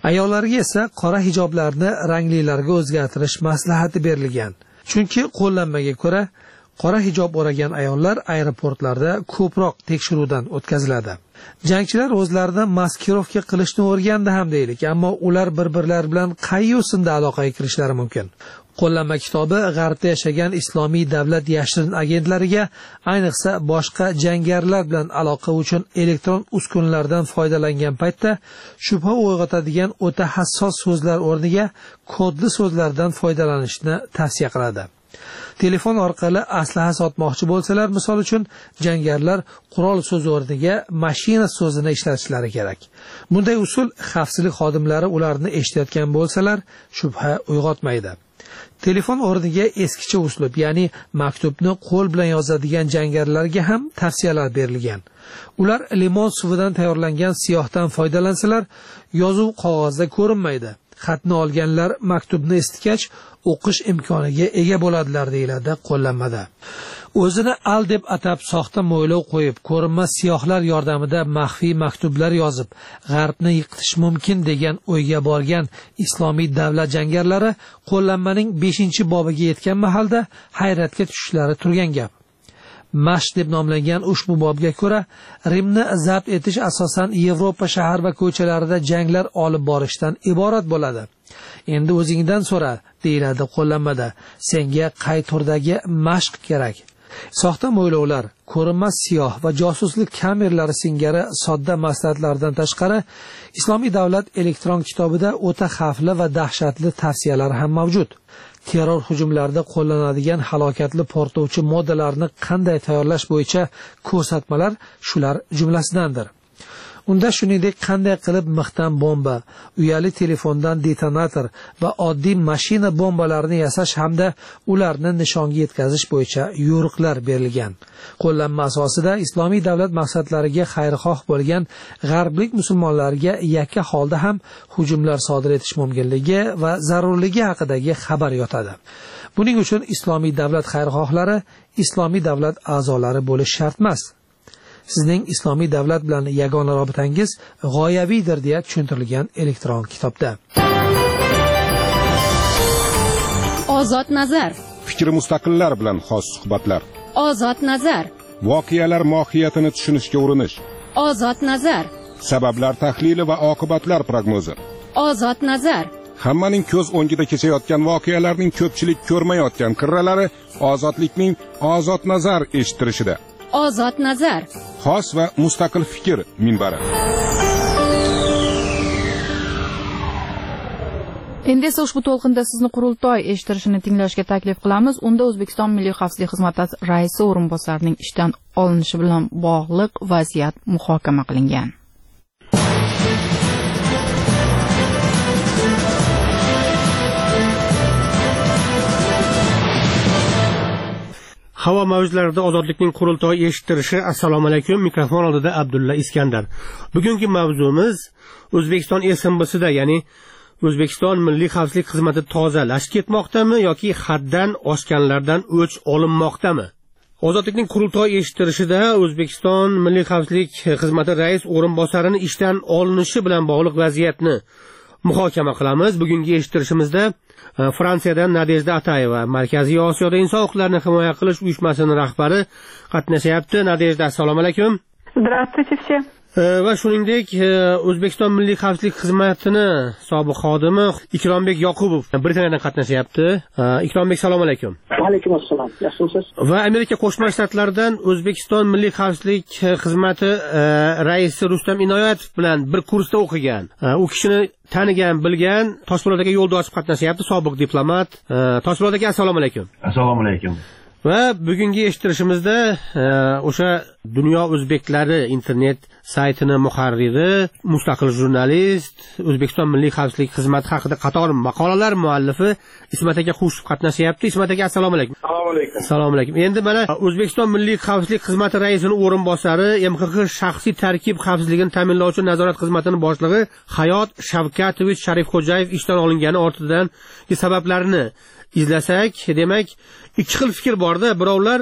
Ayollarga esa qora hijoblarni ranglilarga o'zgartirish maslahati berilgan. Chunki qo'llanmaga ko'ra qora hijob o'ragan ayollar aeroportlarda ko'proq tekshiruvdan o'tkaziladi. Jangchilar o'zlaridan maskirovka qilishni o'rgandi ham deylik, ammo ular bir-birlari bilan qay yo'sinda aloqaga kirishlari mumkin. Qo'llanma kitobi G'arbda yashagan islomiy davlat yashirin agentlariga, ayniqsa boshqa jangarilar bilan aloqa uchun elektron uskunalardan foydalangan paytda shubha uyg'otadigan o'ta hassos so'zlar o'rniga kodli so'zlardan foydalanishni tavsiya qiladi. Telefon orqali aslaha sotmoqchi bo'lsalar, misol uchun jangarilar qurol so'zi o'rniga mashina so'zini ishlatishlari kerak. Bunday usul xavfsizlik xodimlari ularni eshitayotgan bo'lsalar, shubha uyg'otmaydi. Telefon o'rniga eskicha uslub, ya'ni maktubni qo'l bilan yozadigan jangarilarga ham tavsiyalar berilgan. Ular limon suvidan tayyorlangan siyohdan foydalansalar, yozuv qog'ozda ko'rinmaydi. Xatni olganlar maktubni eskitgach, o'qish imkoniga ega bo'ladilar, deyiladi qo'llanmada. O'zini al deb atab soxta mo'ylov qo'yib, ko'rinmas siyohlar yordamida maxfiy maktublar yozib, G'arbni yiqitish mumkin degan o'yga borgan islomiy davlat jangarilari qo'llanmaning beshinchi bobiga yetgan mahalda hayratga tushishlari turgan gap. Mash deb nomlangan ushbu bobga ko'ra, Rimni zabt etish asosan Yevropa shahar va ko'chalarida janglar olib borishdan iborat bo'ladi. Endi o'zingdan so'ra, deyiladi qo'llanmada. Senga qay turdagi mashq kerak? Soxta mo'ylovlar, ko'rinmas siyoh va josuslik kameralari singari sodda maslahatlardan tashqari, Islomiy davlat elektron kitobida o'ta xavfli va dahshatli tavsiyalar ham mavjud. Terror hujumlarida qo'llanadigan halokatli portlovchi moddalarni qanday tayyorlash bo'yicha ko'rsatmalar shular jumlasidandir. Unda shuningdek qanday qilib mixdan bomba, uyali telefondan detonator va oddiy mashina bombalarini yasash hamda ularni nishonga yetkazish bo'yicha yo'riqlar berilgan. Qo'llanma asosida islomiy davlat maqsadlariga xayrixoh bo'lgan g'arblik musulmonlarga yakka holda ham hujumlar sodir etish mumkinligi va zarurligi haqidagi xabar yotadi. Buning uchun islomiy davlat xayrixohlari islomiy davlat a'zolari bo'lish shart emas. Sizning islomiy davlat bilan yagona robitangiz g'oyaviydir deya tushuntirilgan elektron kitobda. Ozod nazar. Fikri mustaqillar bilan xos suhbatlar. Ozod nazar. Voqealar mohiyatini tushunishga urinish. Ozod nazar. Sabablar tahlili va oqibatlar prognozi. Ozod nazar. Hammaning ko'z o'ngida kechayotgan voqealarning ko'pchilik ko'rmayotgan qirralari ozodlikning ozod nazar eshittirishida. Ozod nazar. Xos va mustaqil fikr minbari. Endi esa ushbu to'lqinda sizni qurultoy eshittirishini tinglashga taklif qilamiz. Unda O'zbekiston Milliy xavfsizlik xizmati raisi o'rinbosarining ishdan olinishi bilan bog'liq vaziyat muhokama qilingan. Havo mavjlarida ozodlikning qurultoyi eshittirishi. Assalomu alaykum. Mikrofon oldida Abdulla Iskandar. Bugungi mavzumiz O'zbekiston S M B'sida, ya'ni O'zbekiston Milliy xavfsizlik xizmati tozalashib ketmoqdami yoki haddan oshganlardan o'ch olinmoqdami? Ozodlikning qurultoyi eshittirishida O'zbekiston Milliy xavfsizlik xizmati rais o'rinbosarini ishdan olinishi bilan bog'liq vaziyatni muhokama qilamiz. Bugungi eshittirishimizda Fransiyadan Nadejda Atayeva, Markaziy Osiyoda inson huquqlarini himoya qilish uyushmasining rahbari qatnashyapti. Nadejda, assalomu alaykum. Здравствуйте все. Va shuningdek, O'zbekiston Milliy xavfsizlik xizmatini sobiq xodimi Ikrombek Yoqubov Britaniyadan qatnashyapti. Ikrombek, assalomu alaykum. Va alaykum assalom. Yaxshimisiz? Va Amerika Qo'shma Shtatlaridan O'zbekiston Milliy xavfsizlik xizmati raisi Rustam Inoyatov bilan bir kursda o'qigan. U kishini tanigan, bilgan, Toshpo'lat aka yo'lda osib qatnashyapti, sobiq diplomat. Toshpo'lat aka, assalomu alaykum. Assalomu alaykum. Va bugungi eshittirishimizda o'sha Dunyo o'zbeklari internet saytining muharriri, mustaqil jurnalist, O'zbekiston Milliy xavfsizlik xizmati haqida qator maqolalar muallifi Ismat aka Xushov qatnashyapti. Ismat aka, assalomu alaykum. Assalomu alaykum. Assalomu alaykum. Endi mana O'zbekiston Milliy xavfsizlik xizmati raisining o'rinbosari, M X X shaxsiy tarkib xavfsizligini ta'minlovchi nazorat xizmatining boshlig'i Hayot Shavkatovich Sharifxo'jayev ishdan olingani ortidan sabablarini izlasak, demak, ikki xil fikr borda. Birovlar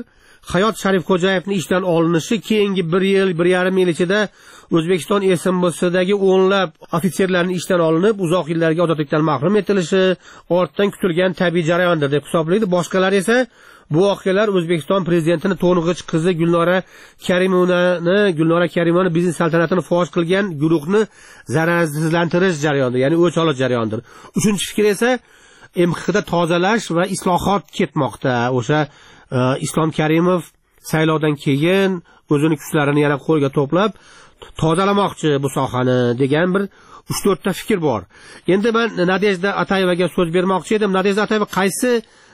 Hayot Sharifxo'jayevning ishdan olinishi keyingi bir yil, bir yarim yil ichida O'zbekiston E S M B'sidagi o'nlab ofitserlarning ishdan olinib, uzoq yillarga ozodlikdan mahrum etilishi ortdan kutilgan tabiiy jarayondir deb hisoblaydi. Boshqalar esa bu voqealar O'zbekiston prezidentining to'ng'ich qizi Gulnora Karimovnani, Gulnora Karimovani biznes saltanatini fosh qilgan guruhni zararsizlantirish jarayonidir, ya'ni o'ch olish jarayonidir. Uchinchi fikr esa M X Xda tozalash va islohot ketmoqda. O'sha Islom Karimov saylovdan keyin o'zini kuchlarini yana qo'lga to'plab tozalamoqchi bu sohani degan bir uch to'rtta fikr bor. Endi men Nadejda Atayevaga so'z bermoqchi edim. Nadejda Atayeva qaysi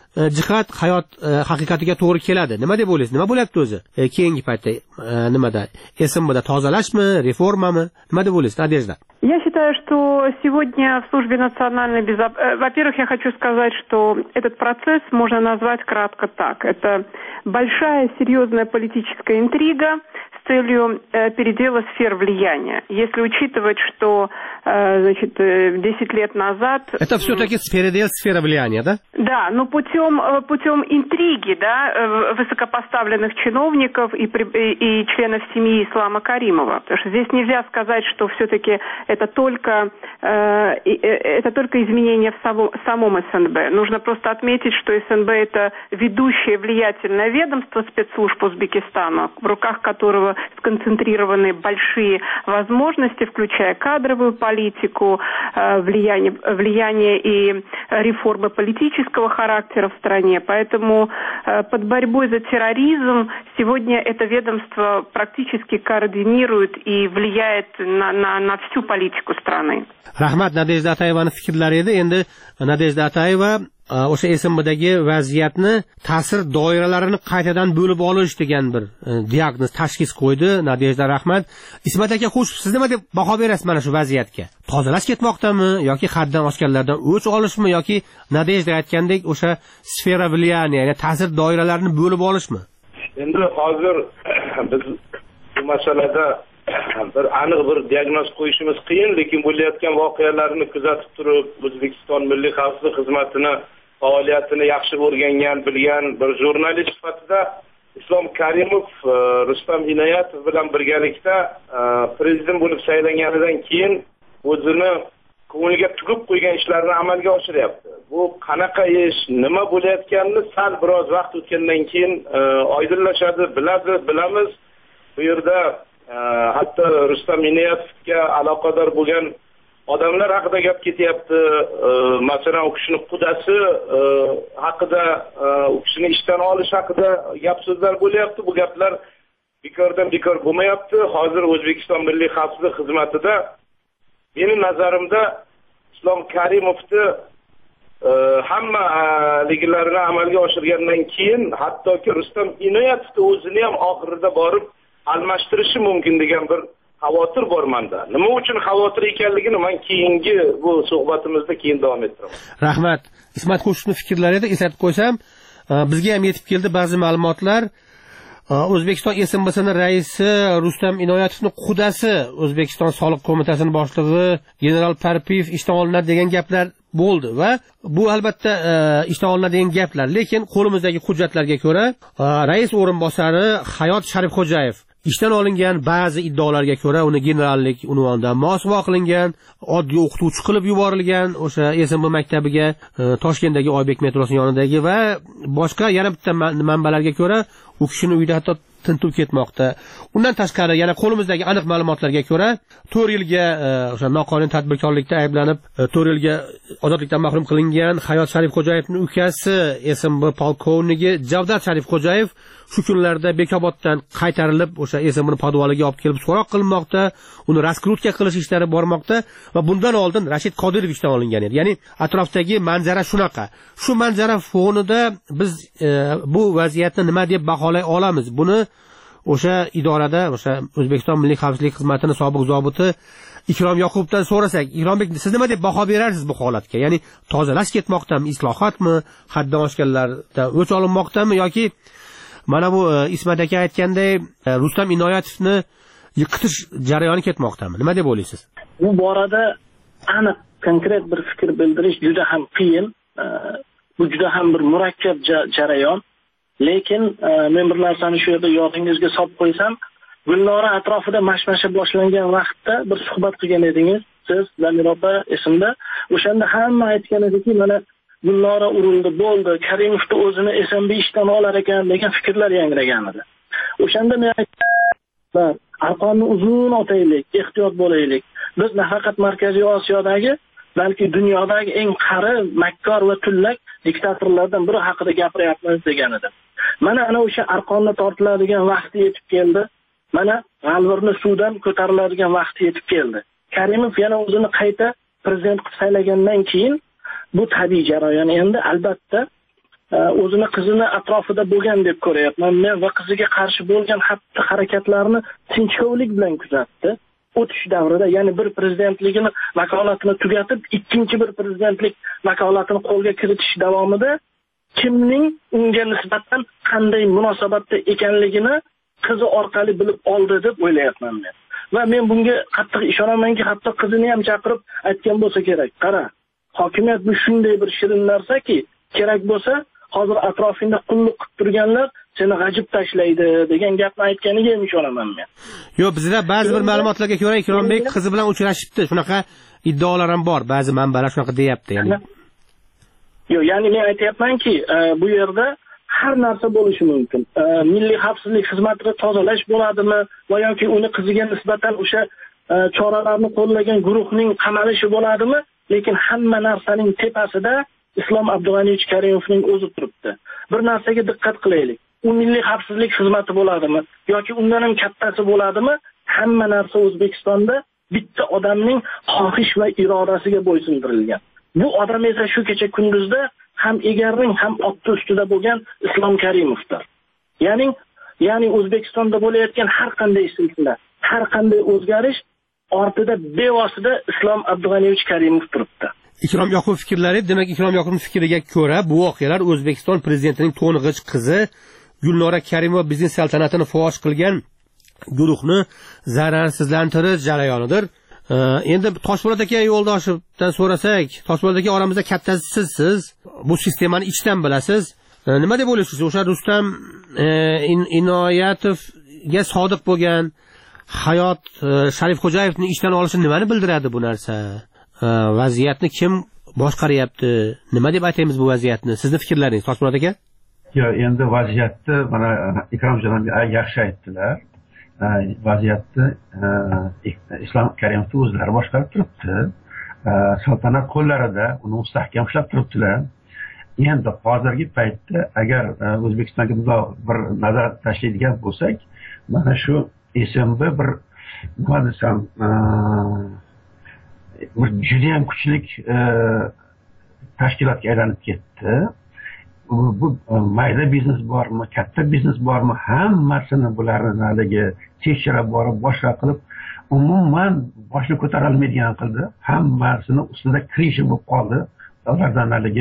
jihat hayot haqiqatiga to'g'ri keladi? Nima deb o'ylaysiz? Nima bo'lyapti o'zi? Keyingi paytda nimada? E S M B'da tozalashmi, reformami? Nima deb o'ylaysiz, Nadejda? Я считаю, что сегодня в службе национальной безопасности... Во-первых, я хочу сказать, что этот процесс можно назвать кратко так. Это большая, серьезная политическая интрига с целью э, передела сфер влияния. Если учитывать, что э, значит, десять лет назад... Это все-таки передел сферы влияния, да? Да, но путем, путем интриги, да, высокопоставленных чиновников и, и членов семьи Ислама Каримова. Потому что здесь нельзя сказать, что все-таки это только, э, это только изменения в самом, самом С Н Б. Нужно просто отметить, что С Н Б это ведущее влиятельное ведомство спецслужб Узбекистана, в руках которого сконцентрированы большие возможности, включая кадровую политику, э, влияние, влияние и реформы политического характера в стране. Поэтому э, под борьбой за терроризм сегодня это ведомство практически координирует и влияет на, на, на всю политику страны. Rahmat, Nadejda Atayevaning fikrlari edi. Endi Nadejda Atayeva o'sha E S M B'dagi vaziyatni ta'sir doiralarini qaytadan bo'lib olish degan bir diagnoz, tashxis qo'ydi. Nadejda, rahmat. Ismat aka, xo'sh, siz nima deb baho berasiz mana shu vaziyatga? Tozalash ketmoqdami yoki haddan oshganlardan o'ch olishmi yoki Nadejda aytgandek o'sha sfera влияния, ya'ni ta'sir doiralarini bo'lib olishmi? Endi hozir biz bu masalada bir aniq bir diagnoz qo'yishimiz qiyin, lekin bo'layotgan voqealarni kuzatib turib, O'zbekiston Milliy xavfsizlik xizmatini faoliyatini yaxshi o'rgangan, bilgan bir jurnalist sifatida Islom Karimov Rustam Inoyatov bilan birgalikda prezident bo'lib saylanganidan keyin o'zini ko'ngliga tugib qo'ygan ishlarni amalga oshiryapti. Bu qanaqa ish, nima bo'layotganini sal biroz vaqt o'tgandan keyin oydinlashadi, biladi, bilamiz. Bu yerda hatto Rustam Inoyatovga aloqador bo'lgan odamlar haqida gap ketyapti. Masalan, u kishining qudasi haqida, u kishini ishdan olish haqida gap so'zlar bo'lyapti. Bu gaplar bekordan bekor bo'lmayapti. Hozir O'zbekiston Milliy xavfsizlik xizmatida mening nazarimda Islom Karimovni hamma ligilarini amalga oshirgandan keyin hattoki Rustam Inoyatovni o'zini ham oxirida borib almashtirishi mumkin degan bir xavotir bor menda. Nima uchun xavotir ekanligini men keyingi bu suhbatimizda keyin davom ettiraman. Rahmat. Ismat Qo'shni fikrlarida eslatib qo'ysam, bizga ham yetib keldi ba'zi ma'lumotlar. O'zbekiston E S M B'sining raisi Rustam Inoyatovning qudasi O'zbekiston Soliq qo'mitasining boshlig'i general Parpiyev ishdan olinadi degan gaplar bo'ldi va bu albatta ishdan olinadi degan gaplar, lekin qo'limizdagi hujjatlarga ko'ra rais o'rinbosari Hayot Sharifxo'jayev ishdan olingan, ba'zi iddaolarga ko'ra uni generallik unvonidan mosuvo qilingan, oddiy o'qituvchi qilib yuborilgan o'sha E S M B maktabiga Toshkentdagi Oybek metrosining yonidagi va boshqa yana bitta manbalarga ko'ra u kishining uyida hatto tintuv ketmoqda. Undan tashqari yana qo'limizdagi aniq ma'lumotlarga ko'ra to'rt yilga o'sha noqonuniy tadbirkorlikda ayblanib to'rt yilga ozodlikdan mahrum qilingan Hayot Sharifxo'jayevning ukasi E S M B polkovnigi Javdat Sharifxo'jayev shu kunlarda Bekoboddan qaytarilib o'sha E S M B'ning podvaliga olib kelib so'roq qilinmoqda, uni raskrutka qilish ishlari bormoqda va bundan oldin Rashid Qodirov ishdan olingan edi. Ya'ni atrofdagi manzara shunaqa. Shu manzara fonida biz e, bu vaziyatni nima deb baholay olamiz? Buni o'sha idorada, o'sha O'zbekiston Milliy xavfsizlik xizmatining sobiq zobiti Ikrom Yoqubovdan so'rasak, Ikrombek, siz nima deb baho berarsiz bu holatga? Ya'ni tozalash ketmoqdami, islohotmi, haddan oshganlardan o'ch olinmoqdami yoki mana bu Ismat aka aytganday Rustam Inoyatovni yiqitish jarayoni ketmoqdami? Nima deb o'ylaysiz? Bu borada aniq konkret bir fikr bildirish juda ham qiyin. Bu juda ham bir murakkab jarayon. lekin men bir narsani shu yerda yodingizga solib qo'ysam, Gulnora atrofida mashmasha boshlangan vaqtda bir suhbat qilgan edingiz, siz Zamir opa esimda. O'shanda hamma aytgan ediki, mana Gulnora urildi, bo'ldi, Karimovni o'zini S M B ishdan olar ekan degan fikrlar yangragan edi. O'shanda men aytdim, arqonni uzun otaylik, ehtiyot bo'laylik. Biz nafaqat Markaziy Osiyodagi, balki dunyodagi eng qari, makkor va tullak diktatorlardan biri haqida gapiryapmiz degan edim. Mana ana o'sha arqonni tortiladigan vaqti yetib keldi. Mana G'alvirni suvdan ko'tariladigan vaqti yetib keldi. Karimov yana o'zini qayta prezident qilib saylagandan keyin bu tabiiy jarayon. Endi albatta o'zini qizini atrofida bo'lgan deb ko'ryapman men va qiziga qarshi bo'lgan xatti harakatlarni tinchkovlik bilan kuzatdi. O'tish davrida, ya'ni bir prezidentligini vakolatini tugatib, ikkinchi bir prezidentlik vakolatini qo'lga kiritish davomida kimning unga nisbatan qanday munosabatda ekanligini qizi orqali bilib oldi deb o'ylayapman men. Va men bunga qattiq ishonamanki, hatto qizini ham chaqirib aytgan bo'lsa kerak. Qara, hokimiyat bu shunday bir shirin narsaki, kerak bo'lsa, hozir atrofingda qulluq qilib turganlar seni g'ajib tashlaydi degan gapni aytganiga ham ishonaman men. Yo'q, bizda ba'zi bir ma'lumotlarga ko'ra Ikrombek qizi bilan uchrashibdi. Shunaqa iddaolar ham bor. Ba'zi manbalar shunaqa deyapti, ya'ni. Yo'q, ya'ni men aytayapmanki, bu yerda har narsa bo'lishi mumkin. Milliy xavfsizlik xizmatini tozalash bo'ladimi va yoki uni qiziga nisbatan o'sha choralarni qo'llagan guruhning qamalishi bo'ladimi? Lekin hamma narsaning tepasida Islom Abdug'aniyevich Karimovning o'zi turibdi. Bir narsaga diqqat qilaylik. U milliy xavfsizlik xizmati bo'ladimi yoki undan ham kattasi bo'ladimi? Hamma narsa O'zbekistonda bitta odamning xohish va irodasiga bo'ysundirilgan. Bu odam esa shu kecha kunduzda ham egarning ham otni ustida bo'lgan Islom Karimovdir. Ya'ni, ya'ni O'zbekistonda bo'layotgan har qanday silsila, har qanday o'zgarish ortida bevosita Islom Abdug'aniyevich Karimov turibdi. Ikrom Yoqubov fikrlari, demak Ikrom Yoqupovning fikriga ko'ra, bu voqealar O'zbekiston prezidentining to'ng'ich qizi Gulnora Karimova biznes saltanatini fosh qilgan guruhni zararsizlantirish jarayonidir. Endi Toshpo'lat aka yo'ldoshimdan so'rasak, Toshpo'lat aka oramizda kattasi sizsiz, bu sistemani ichdan bilasiz. Nima deb o'ylaysiz? O'sha Rustam Inoyatovga sodiq bo'lgan Hayot Sharifxo'jayevning ishdan olishi nimani bildiradi bu narsa? Vaziyatni kim boshqaryapti? Nima deb aytamiz bu vaziyatni? Sizning fikrlaringiz, Toshpo'lat aka? Yo'q, endi vaziyatni mana Ikromjon yaxshi aytdilar. Vaziyatni Islom Karimovning o'zlari boshqarib turibdi. Saltanat qo'llarida uni mustahkam ushlab turibdilar. Endi hozirgi paytda agar O'zbekistonga bir nazar tashlaydigan bo'lsak, mana shu S M B bir nima desam, bir juda ham kuchli tashkilotga aylanib ketdi. Bu mayda biznes bormi, katta biznes bormi, hammasini bularni haligi tekshirib borib, boshqa qilib, umuman boshni ko'tara olmaydigan qildi. Hammasini ustida krishi bo'lib qoldi. Ulardan haligi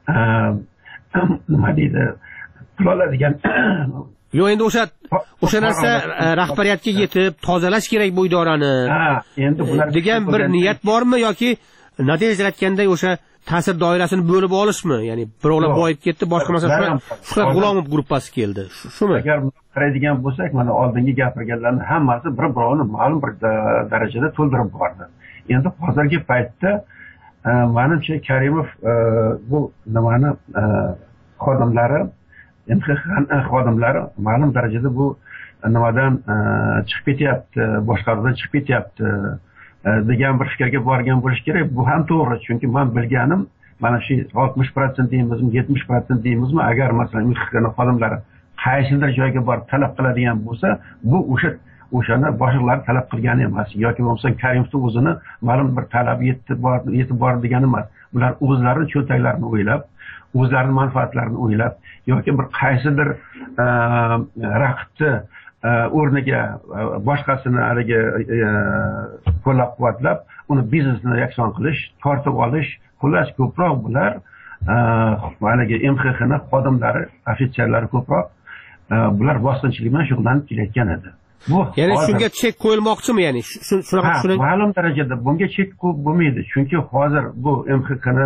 nima deydi, pul oladigan. Yo'q, endi o'sha o'sha narsa rahbariyatga yetib, tozalash kerak bu idorani. Ha, endi bular degan bir niyat bormi yoki natijada aytganday o'sha ta'sir doirasini bo'lib olishmi? Ya'ni birovlar boyib ketdi, boshqa masalan Shuhrat G'ulomov gruppasi keldi. Shumi? Agar qaraydigan bo'lsak, mana oldingi gapirganlarning hammasi bir-birini ma'lum bir darajada to'ldirib bordi. Endi hozirgi paytda menimcha Karimov bu nimani xodimlari, M X X xodimlari ma'lum darajada bu nimadan chiqib ketyapti, boshqaruvdan chiqib ketyapti degan bir fikrga borgan bo'lish kerak. Bu ham to'g'ri, chunki men bilganim mana shu oltmish foiz deymizmi, yetmish foiz deymizmi, agar masalan M X X xodimlari qaysidir joyga borib talab qiladigan bo'lsa, bu o'sha o'shani boshliqlar talab qilgani emas yoki bo'lmasa Karimovning o'zini ma'lum bir talabi yetib bor yetib bor degani emas. Bular o'zlarining cho'ntaklarini o'ylab, o'zlarining manfaatlarini o'ylab yoki bir qaysidir raqibni o'rniga boshqasini haligi qo'llab-quvvatlab, uni biznesini yakson qilish, tortib olish, xullas ko'proq bular haligi M X X'ning xodimlari, ofitserlari ko'proq bular bosqinchilik bilan shug'ullanib kelayotgan edi. Bu ya'ni shunga chek qo'yilmoqchimi, ya'ni shunaqa tushunib? Ma'lum darajada bunga chek qo'yib bo'lmaydi, chunki hozir bu M X X'ni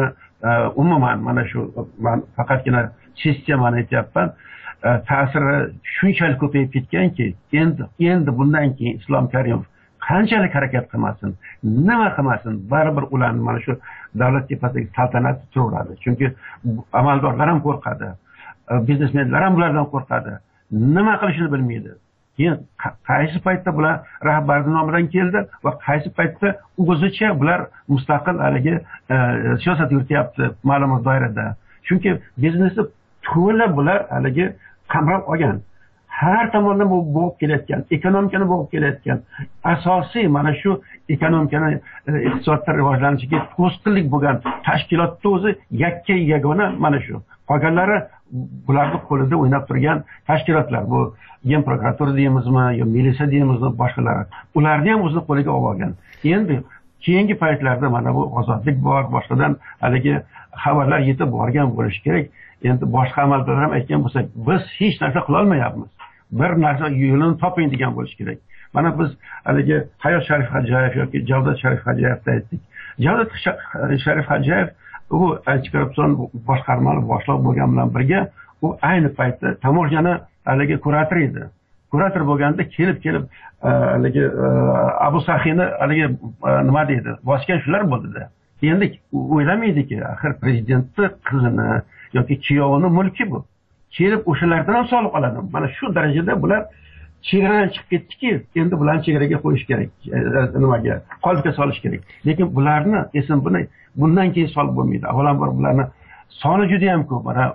umuman mana shu man faqatgina sistemani aytyapman, ta'siri shunchalik ko'payib ketganki, endi endi bundan keyin Islom Karimov qanchalik harakat qilmasin, nima qilmasin, baribir ularni mana shu davlat tepasidagi saltanat turaveradi. Chunki amaldorlar ham qo'rqadi, biznesmenlar ham bulardan qo'rqadi, nima qilishini bilmaydi. Keyin qaysi paytda bular rahbarning nomidan keldi va qaysi paytda o'zicha bular mustaqil haligi siyosat yurityapti ma'lum doirada. Chunki biznesni to'la bular haligi qamrab olgan. Har tomondan bu bo'g'ib kelayotgan, ekonomikani bo'g'ib kelayotgan, asosiy mana shu ekonomikani iqtisodda rivojlanishiga to'sqinlik bo'lgan tashkilotda o'zi yakka yagona mana shu. Qolganlari bularning qo'lida o'ynab turgan tashkilotlar, bu Gen prokuratura deymizmi, yo militsiya deymizmi, boshqalari. Ularni ham o'zini qo'liga olib olgan. Endi keyingi paytlarda mana bu ozodlik bor, boshqadan haligi xabarlar yetib borgan bo'lishi kerak. Endi boshqa amaldorlar ham aytgan bo'lsa, biz hech narsa qila olmayapmiz. Bir narsa yo'lini toping degan bo'lish kerak. Mana biz haligi Hayot Sharif Hajayev yoki Javdat Sharif Hajayevni aytdik. Javdat Sharif Hajayev u antikorrupsion boshqarmani boshliq bo'lgan bilan birga u ayni paytda tamojani haligi kurator edi. Kurator bo'lganda kelib-kelib haligi Abu Sahini haligi nima deydi, bosgan shular bo'ldi-da. Endi o'ylamaydiki, axir prezidentning qizini yoki kuyovini mulki bu. Kelib o'shalardan ham soliq oladi. Mana shu darajada bular chegaradan chiqib ketdiki, endi bularni chegaraga qo'yish kerak, nimaga, qolipga solish kerak. Lekin bularni esim buni bundan keyin solib bo'lmaydi. Avvalambor bularni soni juda ham ko'p. Mana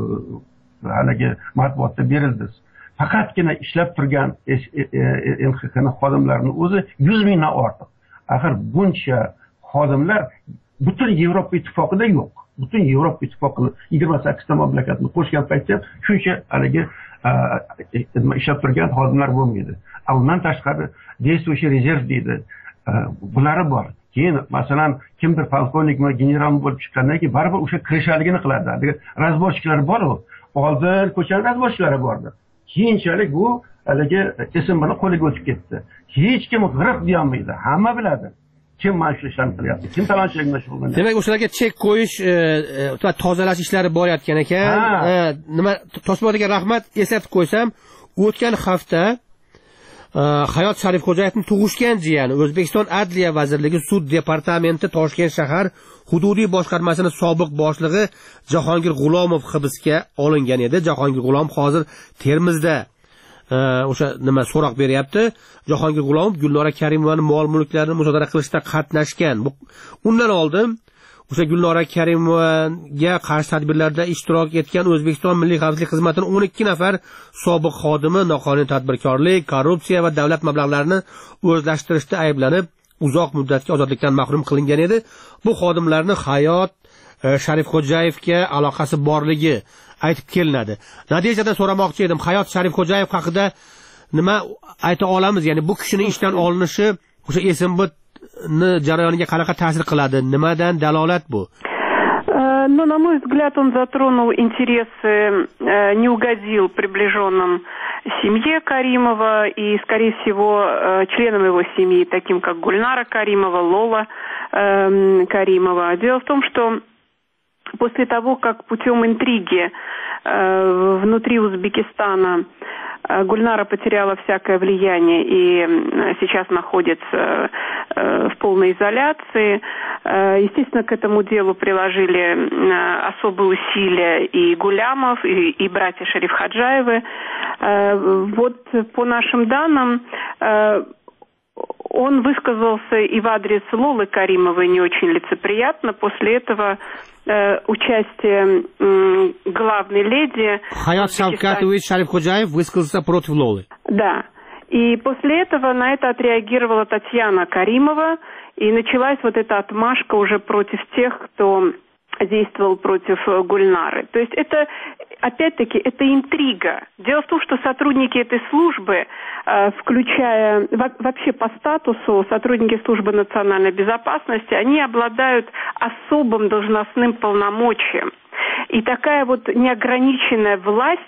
haligi matbuotda berildi. Faqatgina ishlab turgan M X K'ning xodimlarining o'zi yuz mingdan ortiq. Axir buncha xodimlar butun Yevropa ittifoqida yo'q. Butun Yevropa ittifoqining yigirma sakkizta mamlakatni qo'shgan paytda shuncha haligi ishlab turgan xodimlar bo'lmaydi. Undan tashqari действующий rezerv deydi. Bulari bor. Keyin masalan kimdir polkovnikmi, generalmi bo'lib chiqqandan keyin baribir o'sha kirishaligini qiladi. Haligi razborchilar bor-ku. Oldin ko'chani razborchilari bordi. Keyinchalik bu haligi esim bilan qo'liga o'tib ketdi. Hech kim g'irq deya olmaydi. Hamma biladi. Kim mana shu ishlarni qilyapti, kim talonchilik bilan shug'ullanadi. Demak, o'shalarga chek qo'yish va tozalash ishlari borayotgan ekan. Nima Tosmodaga rahmat eslatib qo'ysam, o'tgan hafta Hayot Sharifxo'jayevning tug'ishgan jiyani O'zbekiston Adliya vazirligi sud departamenti Toshkent shahar hududiy boshqarmasining sobiq boshlig'i Jahongir G'ulomov hibsga olingan edi. Jahongir G'ulomov hozir Termizda o'sha nima so'roq beryapti. Jahongir G'ulomov Gulnora Karimovaning mol-mulklarini musodara qilishda qatnashgan. Undan oldin o'sha Gulnora Karimovaga qarshi tadbirlarda ishtirok etgan O'zbekiston Milliy xavfsizlik xizmatining o'n ikki nafar sobiq xodimi noqonuniy tadbirkorlik, korrupsiya va davlat mablag'larini o'zlashtirishda ayblanib, uzoq muddatga ozodlikdan mahrum qilingan edi. Bu xodimlarning Hayot Sharifxo'jayevga aloqasi borligi aytib kelinadi. Natijadan so'ramoqchi edim, Hayot Sharifxo'jayev haqida nima ayta olamiz? Ya'ni bu kishining ishdan olinishi o'sha S M B jarayoniga qanaqa ta'sir qiladi? Nimadan dalolat bu? Но, на мой взгляд, он затронул интересы, не угодил приближенным семье Каримова и, скорее всего, членам его семьи, таким как Гульнара Каримова, Лола э, Каримова. Дело в том, что после того, как путем интриги э, внутри Узбекистана Гульнара потеряла всякое влияние и сейчас находится в полной изоляции. Естественно, к этому делу приложили особые усилия и Гулямов, и, и братья Шарифхаджаевы. Вот по нашим данным, он высказался и в адрес Лолы Каримовой не очень лицеприятно. После этого э, участие э, главной леди... Hayot Shavkatovich Sharifxo'jayev высказался против Лолы. Да. И после этого на это отреагировала Татьяна Каримова, и началась вот эта отмашка уже против тех, кто действовал против Гульнары. То есть это, опять-таки, это интрига. Дело в том, что сотрудники этой службы, включая вообще по статусу сотрудники службы национальной безопасности, они обладают особым должностным полномочием. И такая вот неограниченная власть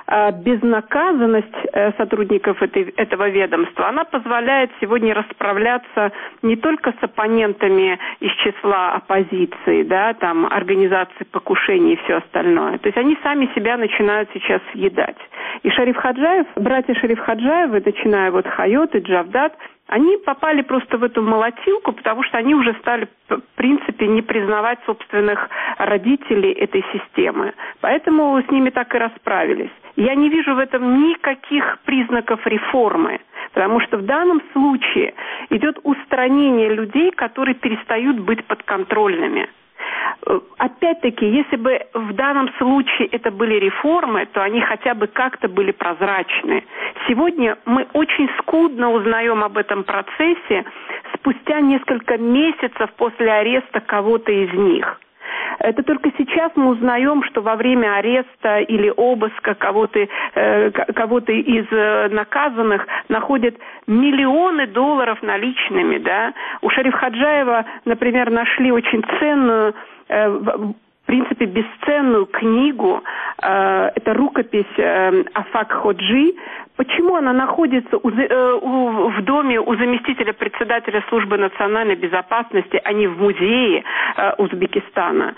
безнаказанность сотрудников этой, этого ведомства, она позволяет сегодня расправляться не только с оппонентами из числа оппозиции, да, там, организации покушений и все остальное. То есть они сами себя начинают сейчас съедать. И Шариф Ходжаев, братья Шариф Ходжаевы, начиная вот Хайот и Джавдат, они попали просто в эту молотилку, потому что они уже стали, в принципе, не признавать собственных родителей этой системы. Поэтому с ними так и расправились. Я не вижу в этом никаких признаков реформы, потому что в данном случае идет устранение людей, которые перестают быть подконтрольными. Опять-таки, если бы в данном случае это были реформы, то они хотя бы как-то были прозрачны. Сегодня мы очень скудно узнаем об этом процессе спустя несколько месяцев после ареста кого-то из них. Это только сейчас мы узнаем, что во время ареста или обыска кого-то, э, кого-то из э, наказанных находят миллионы долларов наличными, да. У Шариф Ходжаева, например, нашли очень ценную, э, в принципе, бесценную книгу. Э, это рукопись э, Афак Ходжи. Почему она находится у, э, у, в доме у заместителя председателя службы национальной безопасности, а не в музее э, Узбекистана?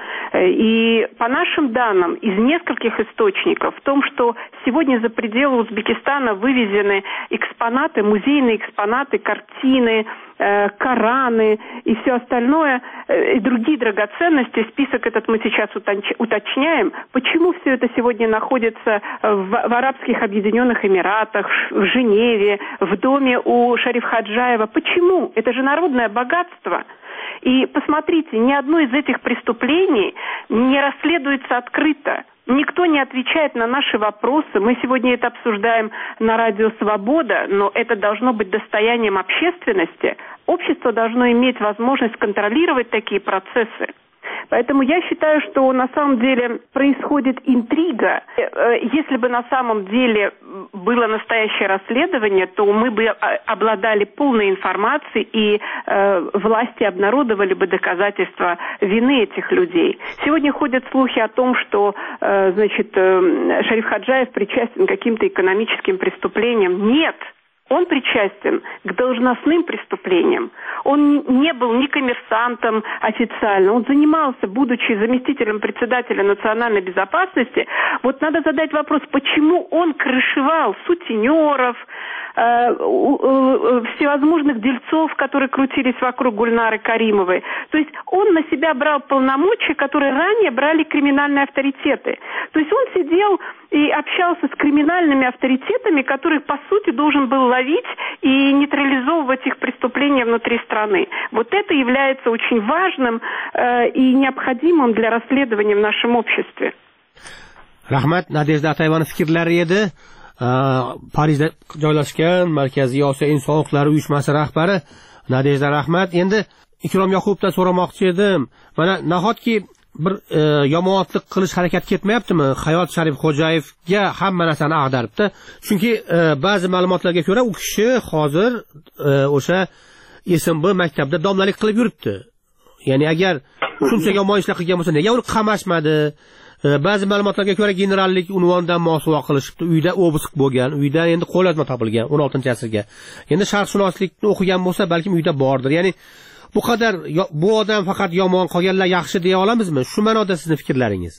И по нашим данным, из нескольких источников, в том, что сегодня за пределы Узбекистана вывезены экспонаты, музейные экспонаты, картины, э, Кораны и все остальное, э, и другие драгоценности, список этот мы сейчас уточ- уточняем. Почему все это сегодня находится в, в Арабских Объединенных Эмиратах, в Женеве, в доме у Шариф Ходжаева? Почему? Это же народное богатство. И посмотрите, ни одно из этих преступлений не расследуется открыто. Никто не отвечает на наши вопросы. Мы сегодня это обсуждаем на радио «Свобода», но это должно быть достоянием общественности. Общество должно иметь возможность контролировать такие процессы. Поэтому я считаю, что на самом деле происходит интрига. Если бы на самом деле было настоящее расследование, то мы бы обладали полной информацией, и э, власти обнародовали бы доказательства вины этих людей. Сегодня ходят слухи о том, что э, значит, э, Шариф Ходжаев причастен к каким-то экономическим преступлениям. Нет! Он причастен к должностным преступлениям. Он не был ни коммерсантом официально. Он занимался, будучи заместителем председателя национальной безопасности. Вот надо задать вопрос, почему он крышевал сутенеров, э, э, всевозможных дельцов, которые крутились вокруг Гульнары Каримовой. То есть он на себя брал полномочия, которые ранее брали криминальные авторитеты. То есть он сидел и общался с криминальными авторитетами, которых, по сути, должен был ловить и нейтрализовывать их преступления внутри страны. Вот это является очень важным э, и необходимым для расследования в нашем обществе. Rahmat, Nadejda Atayevani fikrlari edi. Parijda joylashgan Markaziy Osiyo inson huquqlari uyushmasi rahbari Nadejda, rahmat. Endi Ikrom Yoqubovdan so'ramoqchi edim. Mana nahotki bir e, yomonlik qilish harakati ketmayaptimi? Hayot Sharif Xo'jayevga hamma narsani ag'daribdi. Chunki e, ba'zi ma'lumotlarga ko'ra u kishi hozir e, o'sha S M B maktabida domlalik qilib yuribdi. Ya'ni agar shuncha yomon ishlar qilgan bo'lsa, nega uni qamashmadi? E, ba'zi ma'lumotlarga ko'ra generallik unvonidan mosuvo qilishibdi. Uyda obisq bo'lgan, uyda endi qo'lyozma topilgan o'n oltinchi asrga. Endi sharqshunoslikni o'qigan bo'lsa, balkim uyda bordir. Ya'ni bu qadar bu odam faqat yomon, qolganlar yaxshi deya olamizmi? Shu ma'noda sizning fikrlaringiz?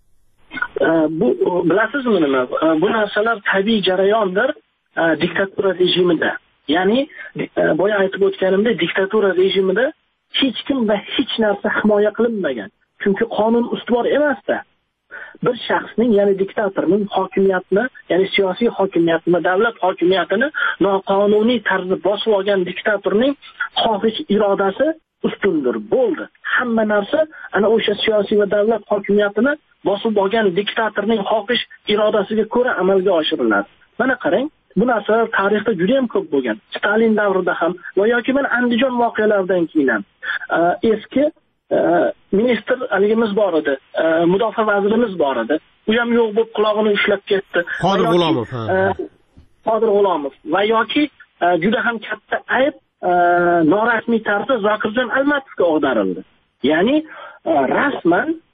Bu bilasizmi nima? Bu narsalar tabiiy jarayondir diktatura rejimida. Ya'ni boya aytib o'tganimdek, diktatura rejimida hech kim va hech narsa himoya qilinmagan. Chunki qonun ustuvor emasda. Bir shaxsning, ya'ni diktatorning hokimiyatni, ya'ni siyosiy hokimiyatni va davlat hokimiyatini noqonuniy tarzda bosib olgan diktatorning xohish irodasi ustundir. Bo'ldi. Hamma narsa ana o'sha siyosiy va davlat hokimiyatini bosib olgan diktatorning xohish irodasiga ko'ra amalga oshiriladi. Mana qarang, bu narsalar tarixda juda ham ko'p bo'lgan. Stalin davrida ham va yoki mana Andijon voqealaridan keyin ham eski ministr aligimiz bor edi, mudofaa vazirimiz bor edi. U ham yo'q bo'lib qulog'ini ushlab ketdi. Qodir G'ulomov. Qodir G'ulomov va yoki juda ham katta ayb norasmiy tarzda Zokirjon Almatovga ag'darildi. Ya'ni rasman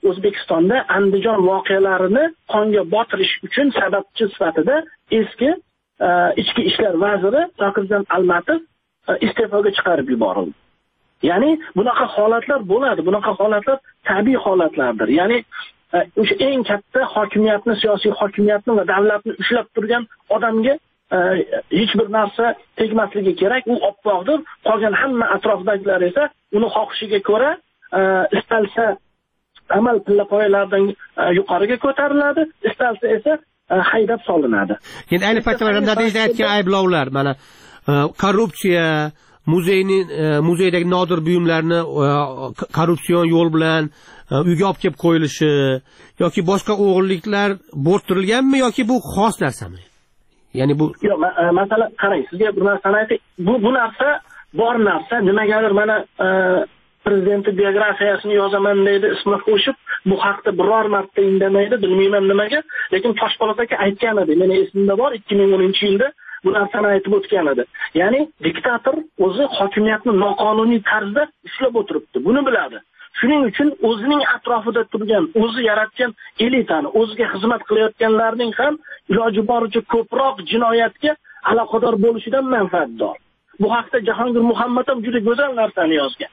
O'zbekistonda Andijon voqealarini qonga botirish uchun sababchi sifatida eski ichki ishlar vaziri Zokirjon Almatov iste'foga chiqarib yuborildi. Ya'ni bunaqa holatlar bo'ladi, bunaqa holatlar tabiiy holatlardir. Ya'ni o'sha eng katta hokimiyatni, siyosiy hokimiyatni va davlatni ushlab turgan odamga hech bir narsa tegmasligi kerak, u oppoqdir. Qolgan hamma atrofdagilar esa uni xohishiga ko'ra istalsa amal pillapoyalaridan yuqoriga ko'tariladi, istalsa esa haydab solinadi. Endi ayni paytda Nadejda aytgan ayblovlar, mana korrupsiya, muzeyni muzeydagi nodir buyumlarni korrupsion yo'l bilan uyga olib kelib qo'yilishi yoki boshqa o'g'irliklar bo'rttirilganmi yoki bu xos narsami? Ya'ni bu yo'q, masalan, qarang, sizga bir narsani aytay. Bu bu narsa bor narsa, nimagadir mana prezident biografiyasini yozaman deydi, ismini qo'shib, bu haqda biror marta indamaydi, bilmayman nimaga, lekin Toshpo'lat aka aytgan edi. Meni esimda bor, ikki ming o'ninchi yilda bu narsani aytib o'tgan edi. Ya'ni diktator o'zi hokimiyatni noqonuniy tarzda ushlab o'tiribdi. Buni biladi. Shuning uchun o'zining atrofida turgan, o'zi yaratgan elitani, o'ziga xizmat qilayotganlarning ham iloji boricha ko'proq jinoyatga aloqador bo'lishidan manfaatdor. Bu haqda Jahongir Muhammad ham juda go'zal narsani yozgan.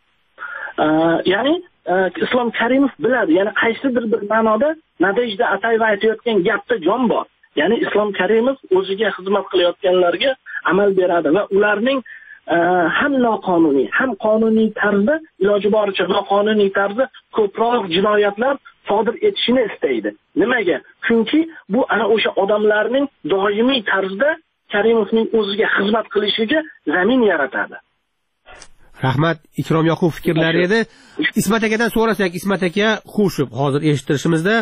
Ya'ni Islom Karimov biladi, ya'ni qaysidir bir ma'noda Nadejda Atayeva aytayotgan gapda jon bor. Ya'ni Islom Karimov o'ziga xizmat qilayotganlarga amal beradi va ularning ham noqonuniy, ham qonuniy tarzda, iloji boricha noqonuniy tarzda ko'proq jinoyatlar sodir etishini istaydi. Nimaga? Chunki bu ana o'sha odamlarning doimiy tarzda Karimovning o'ziga xizmat qilishiga zamin yaratadi. Rahmat, Ikrom Yoqub fikrlari edi. Ismat akadan so'rasak, Ismat aka Xushib hozir eshittirishimizda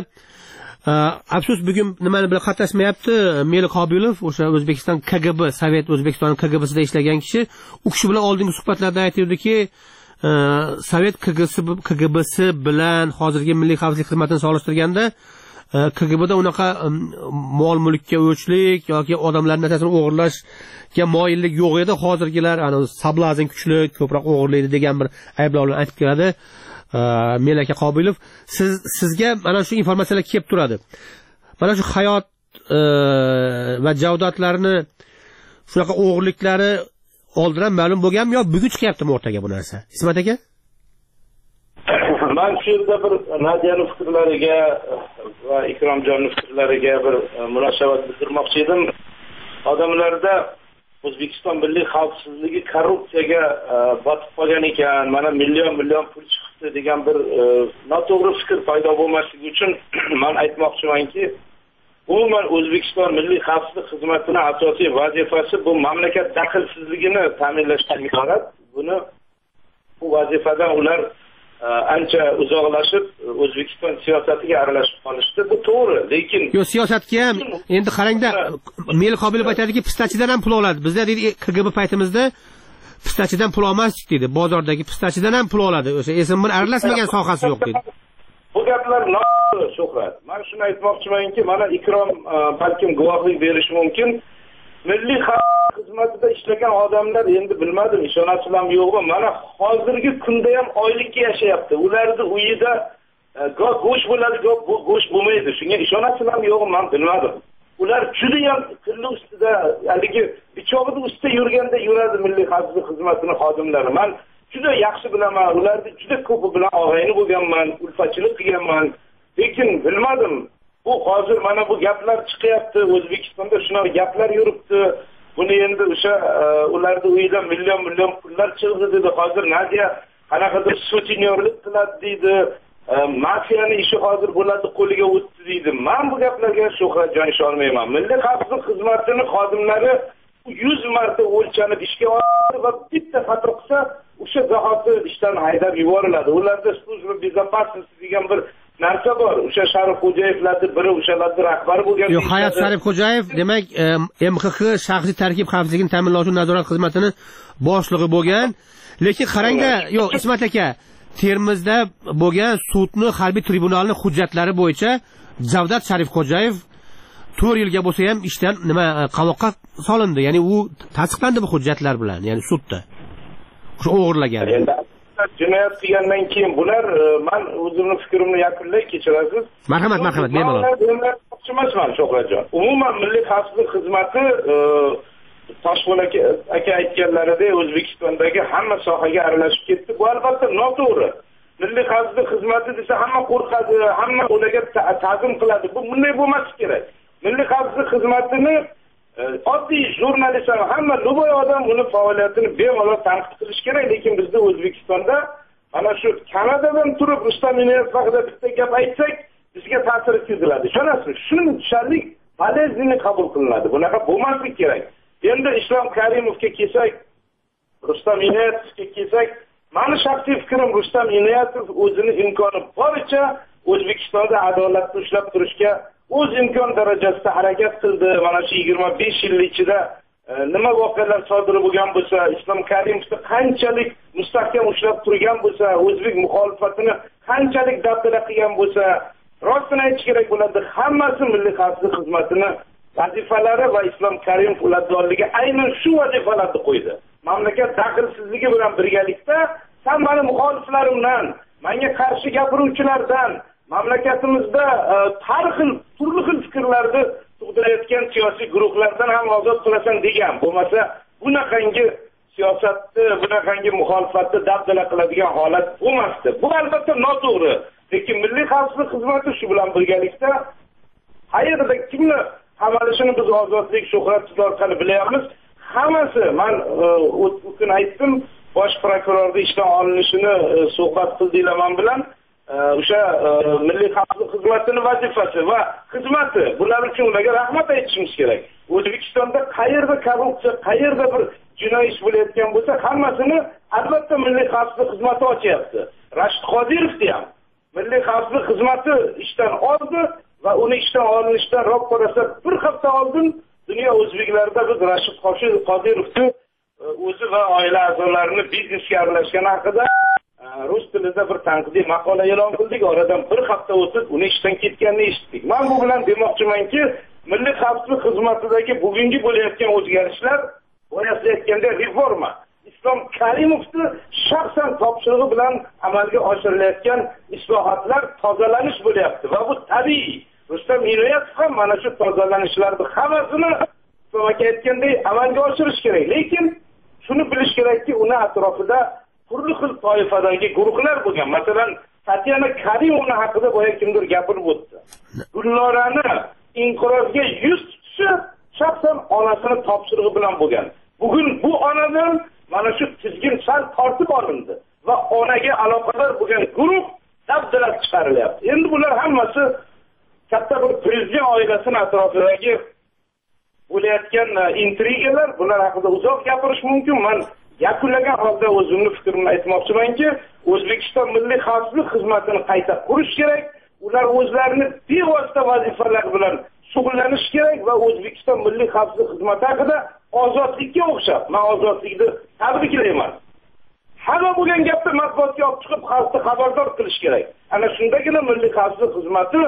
afsus bugun nimani bilan qatnashmayapti. Meli Qobilov, o'sha O'zbekiston K G B, Sovet O'zbekiston K G B'sida ishlagan kishi, u kishi bilan oldingi suhbatlarda aytardiki, Sovet K G B'si bilan hozirgi Milliy xavfsizlik xizmatini solishtirganda K G B'da unaqa mol mulkka o'chlik yoki odamlarning narsasini o'g'irlashga moyillik yo'q edi. Hozirgilar ana sablazin kuchli, ko'proq o'g'irlaydi degan bir ayblovlarni aytib keladi. Melaka Qobilov, siz sizga mana shu informatsiyalar kelib turadi. Mana shu hayot va javdatlarni shunaqa o'g'irliklari oldindan ma'lum bo'lganmi yo bugun chiqyaptimi o'rtaga bu narsa? Ismat aka? Men shu yerda bir Nadiyaning fikrlariga va Ikromjonning fikrlariga bir munosabat bildirmoqchi edim. Odamlarda O'zbekiston milliy xavfsizligi korrupsiyaga botib qolgan ekan, mana million million pul chiqibdi degan bir noto'g'ri fikr paydo bo'lmasligi uchun men aytmoqchimanki, umuman O'zbekiston milliy xavfsizlik xizmatining asosiy vazifasi bu mamlakat daxlsizligini ta'minlashdan iborat. Buni bu vazifadan ular ancha uzoqlashib O'zbekiston siyosatiga aralashib qolishdi. Bu to'g'ri, lekin yo siyosatga ham endi qarangda, Meli Qobilov aytadiki, pistachidan ham pul oladi. Bizda deydi K G B paytimizda pistachidan pul olmasdik dedi. Bozordagi pistachidan ham pul oladi. O'sha esim bir aralashmagan sohasi yo'q dedi. Bu gaplar noto'g'ri, Shuhrat. Men shuni aytmoqchimanki, mana Ikrom balkim guvohlik berishi mumkin. Milliy xavfsizlik xizmatida ishlagan odamlar endi bilmadim, ishonasizlarmi yo'qmi, mana hozirgi kunda ham oylikka yashayapti. Ularning uyida goh go'sht bo'ladi, goh go'sht bo'lmaydi. Shunga ishonasizlarmi yo'qmi, men bilmadim. Ular juda ham tilla ustida, haligi bichog'ida ustida yurganda yuradi milliy xavfsizlik xizmatining xodimlari. Men juda yaxshi bilaman, ularni juda ko'pi bilan og'ayni bo'lganman, ulfatchilik qilganman. Lekin bilmadim. Bu hozir mana bu gaplar chiqyapti, O'zbekistonda shunaqa gaplar yuribdi. Buni endi o'sha ularning uyidan million million pullar chiqdi dedi. Hozir Nadiya qanaqadir sutenyorlik qiladi deydi. Mafiyani ishi hozir bo'ladi, qo'liga o'tdi deydi. Men bu gaplarga Shuhratjon ishonmayman. Milliy xavfsizlik xizmatining xodimlari yuz marta o'lchanib ishga oladi va bitta xato qilsa, o'sha zahoti ishdan haydab yuboriladi. Ularda slujba bezopasnosti degan bir narsa bor. O'sha Sharif Xo'jayevlarning biri, o'shalarning rahbari bo'lgan. Yo'q, Hayot Sharif Xo'jayev, demak, M X X shaxsiy tarkib xavfsizligini ta'minlovchi nazorat xizmatining boshlig'i bo'lgan. Lekin qarangda, yo'q, Ismat aka, Termizda bo'lgan sudni harbiy tribunalning hujjatlari bo'yicha Javdat Sharif Xo'jayev to'rt yilga bo'lsa ham ishdan nima qamoqqa solindi. Ya'ni u tasdiqlandi bu hujjatlar bilan, ya'ni sudda. O'sha o'g'irlagan. Endi jinoyat qilgandan keyin bular man o'zimni fikrimni yakunlay kechirasiz. Marhamat, marhamat, bemalol. Demoqchi emasman Shohratjon. Umuman Milliy xavfsizlik xizmati Toshpo'lat aka, aka aytganlaridek O'zbekistondagi hamma sohaga aralashib ketdi. Bu albatta noto'g'ri. Milliy xavfsizlik xizmati desa hamma qo'rqadi, hamma ularga ta'zim qiladi. Bu bunday bo'lmasi kerak. Milliy xavfsizlik xizmatini oddiy jurnalistlar, hamma любой odam uni faoliyatini bemalol tanqid qilish kerak, lekin bizda O'zbekistonda mana shu Kanadadan turib Rustam Inoyatov haqida bitta gap aytsak, bizga ta'sir etkaziladi. Tushunasizmi? Shunchalik bolezniy qabul qilinadi. Bunaqa bo'lmasligi kerak. Endi Islom Karimovga kelsak, Rustam Inoyatovga kelsak, meni shaxsiy fikrim Rustam Inoyatov o'zini imkoni boricha O'zbekistonda adolatni ushlab turishga o'z imkon darajasida harakat qildi. Mana shu yigirma besh yil ichida nima voqealar sodir bo'lgan bo'lsa, Islom Karimovni qanchalik mustahkam ushlab turgan bo'lsa, o'zbek muxolifatini qanchalik dabdala qilgan bo'lsa, rostini aytish kerak bo'ladi, hammasi Milliy xavfsizlik xizmatini vazifalari va Islom Karimov ulardorligi aynan shu vazifalarni qo'ydi. Mamlakat daxlsizligi bilan birgalikda ham meni muxoliflarimdan, menga qarshi gapiruvchilardan, mamlakatimizda har xil turli xil fikrlarni tug'dirayotgan siyosiy guruhlardan ham ozod qilasan degan. Bo'lmasa bunaqangi siyosatni, bunaqangi muxolifatni dabdala qiladigan holat bo'lmasdi. Bu albatta noto'g'ri. Lekin Milliy xavfsizlik xizmati shu bilan birgalikda qayerda kimni qamalishini biz ozodlik, shuhrat orqali bilyapmiz. Hammasi, men o'tgan kun aytdim, bosh prokurorning ishdan olinishini suhbat qildinglar men bilan. O'sha Milliy xavfsizlik xizmatining vazifasi va xizmati, bular uchun ularga rahmat aytishimiz kerak. O'zbekistonda qayerda korrupsiya, qayerda bir jinoiy ish bo'layotgan bo'lsa, hammasini albatta Milliy xavfsizlik xizmati ochyapti. Rashid Qodirovni ham Milliy xavfsizlik xizmati ishdan oldi va uni ishdan olinishidan ro'parasa bir hafta oldin dunyo o'zbeklarida biz Rashid Qodirovni o'zi va oila a'zolarini biznesga aralashgani haqida rus tilida bir tanqidiy maqola e'lon qildik. Oradan bir hafta o'tib uni ishdan ketganini eshitdik. Men bu bilan demoqchimanki, Milliy xavfsizlik xizmatidagi bugungi bo'layotgan o'zgarishlar, boyasi aytganda reforma, Islom Karimovni shaxsan topshirig'i bilan amalga oshirilayotgan islohotlar, tozalanish bo'lyapti va bu tabiiy. Rustam Inoyatov ham mana shu tozalanishlarni hammasini Islom aka aytgandek amalga oshirish kerak. Lekin shuni bilish kerakki, uni atrofida turli xil toifadagi guruhlar bo'lgan. Masalan, Tatyana Karimovna haqida boya kimdir gapirib o'tdi. Gulnorani inqirozga yuz tutishi shaxsan onasini topshirig'i bilan bo'lgan. Bugun bu onadan mana shu tizgin sal tortib olindi va onaga aloqador bo'lgan guruh dabdalab chiqarilyapti. Endi bular hammasi katta bir prezident oilasining atrofidagi bo'layotgan intrigalar, bular haqida uzoq gapirish mumkin. Men yakunlagan holda o'zimning fikrimni aytmoqchimanki, O'zbekiston Milliy xavfsizlik xizmatini qayta qurish kerak. Ular o'zlarini bevosita vazifalar bilan shug'ullanish kerak va O'zbekiston Milliy xavfsizlik xizmati haqida ozodlikka o'xshab, men ozodlikni tabriklayman. Hamma bo'lgan gapni matbuotga olib chiqib xalqni xabardor qilish kerak. Ana shundagina Milliy xavfsizlik xizmati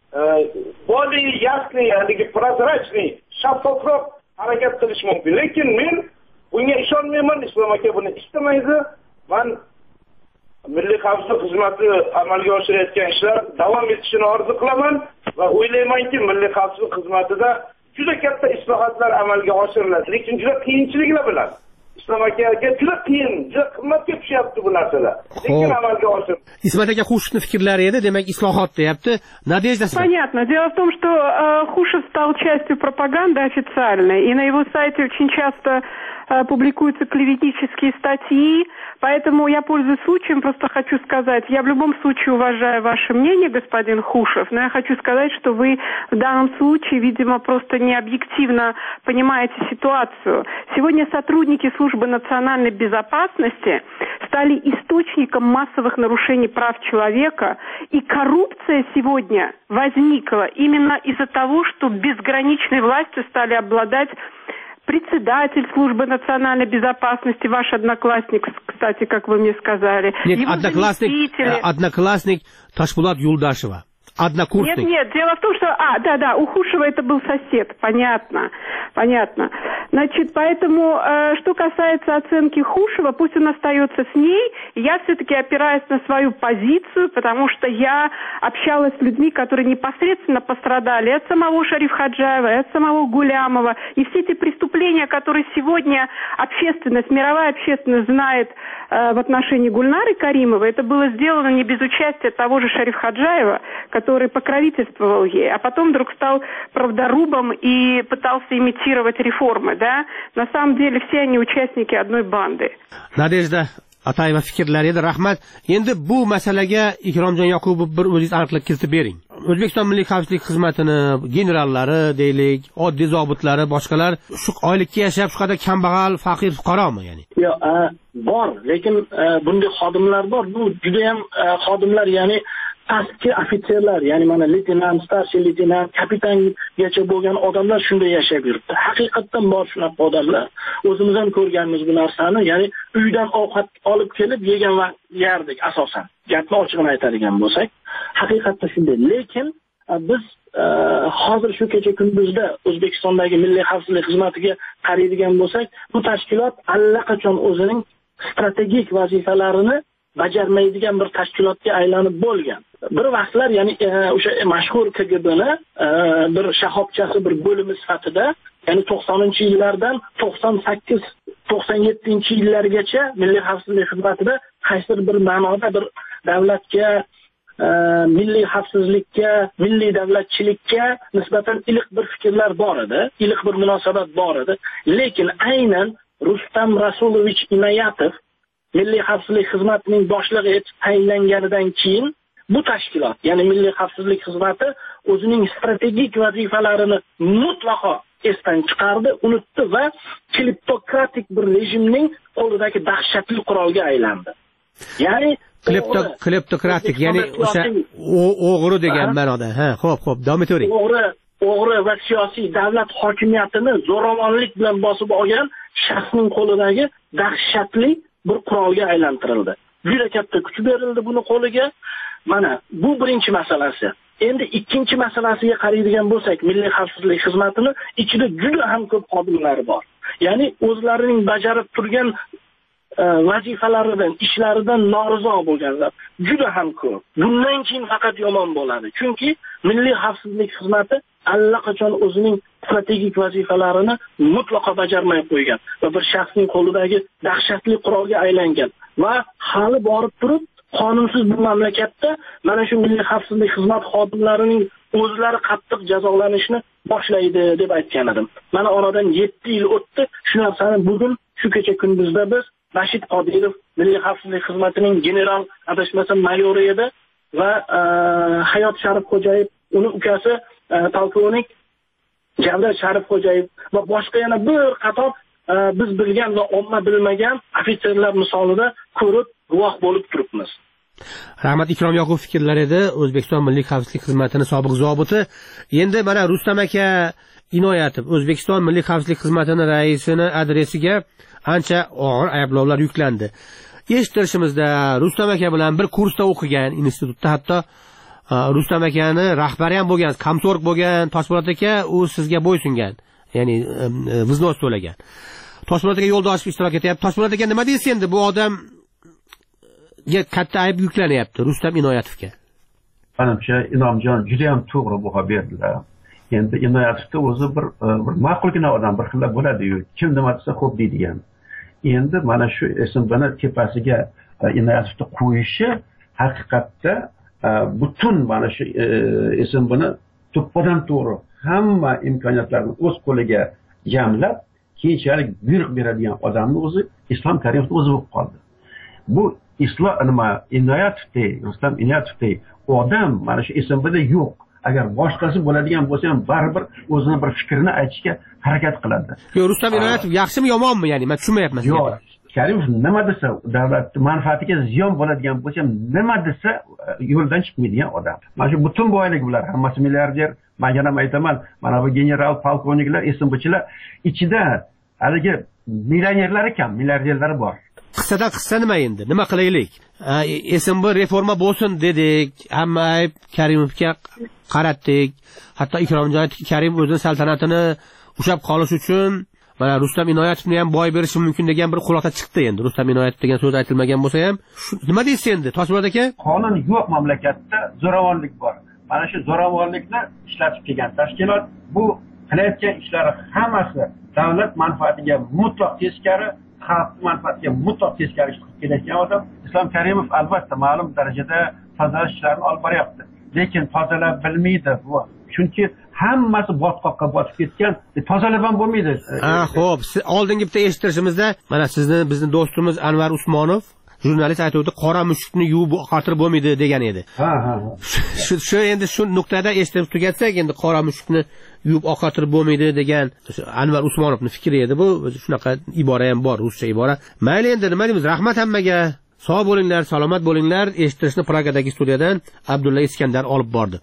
bolее ясный, haligi prozrachniy, shaffofroq harakat qilish mumkin. Lekin men bunga ishonmayman. Islom aka buni istamaydi. Men Milliy xavfsizlik xizmati amalga oshirayotgan ishlar davom etishini orzu qilaman va o'ylaymanki, Milliy xavfsizlik xizmatida juda katta islohotlar amalga oshiriladi. Lekin juda qiyinchiliklar bilan. Islom akaga juda qiyin, juda qimmatga tushyapti bu narsalar. Lekin amalga oshir. Ismat aka Xushevning fikrlari edi, demak islohot deyapti. Nadejda. Понятно. Дело в том, что э, Хушев стал частью пропаганды официальной, и на его сайте очень часто э, публикуются клеветнические статьи, поэтому я, пользуясь случаем, просто хочу сказать, я в любом случае уважаю ваше мнение, господин Хушев, но я хочу сказать, что вы в данном случае, видимо, просто не объективно понимаете ситуацию. Сегодня сотрудники службы национальной безопасности стали источником массовых нарушений прав человека, и коррупция сегодня возникла именно из-за того, что безграничной властью стали обладать председатель службы национальной безопасности, ваш одноклассник, кстати, как вы мне сказали. Нет, одноклассник, одноклассник Ташпулат Юлдашева. однокурсник. Нет, нет, дело в том, что... А, да-да, у худшего это был сосед, понятно, понятно. Значит, поэтому, э, что касается оценки худшего, пусть он остается с ней, я все-таки опираюсь на свою позицию, потому что я общалась с людьми, которые непосредственно пострадали от самого Шариф-Ходжаева, и от самого Гулямова, и все эти преступления, которые сегодня общественность, мировая общественность знает э, в отношении Гульнары Каримовой, это было сделано не без участия того же Шариф-Ходжаева, который покровительствовал ей, а потом вдруг стал правдорубом и пытался имитировать реформы, да? На самом деле все они участники одной банды. Nadejda Atayeva fikrlari edi. Rahmat. Endi bu masalaga Ikromjon Yoqubov bir o'zingiz aniqlik kiritib bering. O'zbekiston Milliy xavfsizlik xizmatini generallari, deylik, oddiy zobitlari, boshqalar shu oylikka yashab, shu qadar kambag'al, faqir fuqaromi, ya'ni? Yo'q, bor, lekin bunday xodimlar bor. Bu juda ham xodimlar, ya'ni pastki ofitserlar, ya'ni mana leytenant, starshий leytenant, kapitangacha bo'lgan odamlar shunday yashab yuribdi. Haqiqatdan bor shunaqa odamlar. O'zimiz ham ko'rganmiz bu narsani, ya'ni uydan ovqat olib kelib yegan vaqt yerdik asosan. Gapni ochig'ini aytadigan bo'lsak, haqiqatda shunday. Lekin biz hozir shu kecha kunduzda O'zbekistondagi Milliy xavfsizlik xizmatiga qaraydigan bo'lsak, bu tashkilot allaqachon o'zining strategik vazifalarini bajarmaydigan bir tashkilotga aylanib bo'lgan. Bir vaqtlar, ya'ni o'sha mashhur K G B'ni bir shahobchasi, bir bo'limi sifatida, ya'ni to'qsoninchi yillardan to'qson sakkiz to'qson yettinchi yillargacha Milliy xavfsizlik xizmatida qaysidir bir ma'noda bir davlatga, milliy xavfsizlikka, milliy davlatchilikka nisbatan iliq bir fikrlar bor edi, iliq bir munosabat bor edi. Lekin aynan Rustam Rasulovich Inoyatov Milliy xavfsizlik xizmatining boshlig'i etib tayinlanganidan keyin bu tashkilot, ya'ni Milliy xavfsizlik xizmati o'zining strategik vazifalarini mutlaqo esdan chiqardi, unutdi va kleptokratik bir rejimning qo'lidagi dahshatli qurolga aylandi. Ya'ni kleptokratik, ya'ni o'sha o'g'ri degan ma'noda. Ha, xo'p, xo'p, davom etavering. O'g'ri, o'g'ri va siyosiy davlat hokimiyatini zo'ravonlik bilan bosib olgan shaxsning qo'lidagi dahshatli bir qurolga aylantirildi. Juda katta kuch berildi buni qo'liga. Mana bu birinchi masalasi. Endi ikkinchi masalasiga qaraydigan bo'lsak, Milliy xavfsizlik xizmatini ichida juda ham ko'p xodimlari bor. Ya'ni o'zlarining bajarib turgan vazifalaridan, ishlaridan norizo bo'lganlar juda ham ko'p. Bundan keyin faqat yomon bo'ladi. Chunki Milliy xavfsizlik xizmati allaqachon o'zining strategik vazifalarini mutlaqo bajarmay qo'ygan va bir shaxsning qo'lidagi dahshatli qurolga aylangan va hali borib turib qonunsiz bu mamlakatda mana shu Milliy xavfsizlik xizmat xodimlarining o'zlari qattiq jazolanishni boshlaydi deb aytgan edim. Mana oradan yetti yil o'tdi. Shu narsani bugun shu kecha kunduzda biz Rashid Qodirov Milliy xavfsizlik xizmatining general adashmasam mayori edi va Hayot Sharifxo'jayev, uni ukasi polkovnik Javdar Sharifxo'jayev va boshqa yana bir qator biz bilgan va omma bilmagan ofitserlar misolida ko'rib guvoh bo'lib turibmiz. Rahmat Ikrom Yoqubov fikrlar edi, O'zbekiston Milliy xavfsizlik xizmatining sobiq zobiti. Endi mana Rustam aka Inoyatov O'zbekiston Milliy xavfsizlik xizmatining raisini adresiga ancha og'ir ayblovlar yuklandi. Eshittirishimizda Rustam aka bilan bir kursda o'qigan, institutda hatto Rustam akani rahbari ham bo'lgan, komsorg bo'lgan Toshpo'lat aka, u sizga bo'ysungan, ya'ni viznos to'lagan. Toshpo'lat aka yo'ldoshib ishtirok etyapti. Toshpo'lat aka nima deysiz endi bu odamga katta ayb yuklanyapti Rustam Inoyatovga? Menimcha Inomjon juda ham to'g'ri baho berdilar. Endi Inoyatovda o'zi bir bir ma'qulgina odam, bir xilla bo'ladi-yu, kim nima desa xo'p deydigan. Endi mana shu S M B'ni tepasiga Inoyatovni qo'yishi haqiqatda butun mana shu S M B'ni to'ppadan to'g'ri hamma imkoniyatlarni o'z qo'liga jamlab, keyinchalik buyruq beradigan odamni o'zi Islom Karimov o'zi bo'lib qoldi. Bu Islom nima Inoyatovdek, Rustam Inoyatovdek odam mana shu S M B'da yo'q. Agar boshqasi bo'ladigan bo'lsa ham baribir o'zini bir fikrini aytishga harakat qiladi. Yo'q, Rustam Inoyatov yaxshimi yomonmi, ya'ni men tushunmayapman. Yo'q, Karimov nima desa, davlat manfaatiga ziyon bo'ladigan bo'lsa ham nima desa yo'ldan chiqmaydigan odam. Mana shu butun boylik bular hammasi milliarder. Men yana aytaman, mana bu general, polkovniklar, S M B'chilar ichida haligi millionerlari kam, milliarderlari bor. qissadan qissa nima endi nima qilaylik, S M B reforma bo'lsin dedik, hamma ayb Karimovga qaratdik, hatto Ikromjon aytdiki Karimov o'zining saltanatini ushlab qolish uchun mana Rustam Inoyatovni ham boy berishi mumkin degan bir xulosa chiqdi. Endi Rustam Inoyatov degan so'z aytilmagan bo'lsa ham nima deysiz endi Toshmurod aka? Qonun yo'q mamlakatda, zo'ravonlik bor. Mana shu zo'ravonlikni ishlatib kelgan tashkilot bu qilayotgan ishlari hammasi davlat manfaatiga mutlaq teskari, xalq manfaatiga mutlaq teskari ish qilib kelayotgan odam. Islom Karimov albatta ma'lum darajada tozalash ishlarini olib boryapti, lekin tozalab bilmaydi bu. Chunki hammasi botqoqqa botib ketgan, tozalab ham bo'lmaydi. Ha, xo'p, oldingi bitta eshittirishimizda mana sizni bizning do'stimiz Anvar Usmonov jurnalist aytuvdi, qora mushukni yuvib oqartirib bo'lmaydi degan edi. Ha, ha. Shu shu endi shu nuqtada eshitib tugatsak, endi qora mushukni yuvib oqartirib bo'lmaydi degan Anvar Usmonovning fikri edi bu. Shunaqa ibora ham bor, ruscha ibora. Mayli endi nima deymiz? Rahmat hammaga. Sog' bo'linglar, salomat bo'linglar. Eshittirishni Pragadagi studiyadan Abdulla Iskandar olib bordi.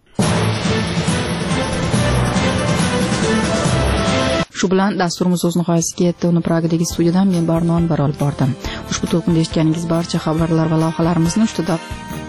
Shu bilan dasturimiz o'z nihoyasiga yetdi. Uni Pragadagi studiyadan men Barnon bir olib bordim. Ushbu to'lqinda eshitganingiz barcha xabarlar va lavhalarimizni ustida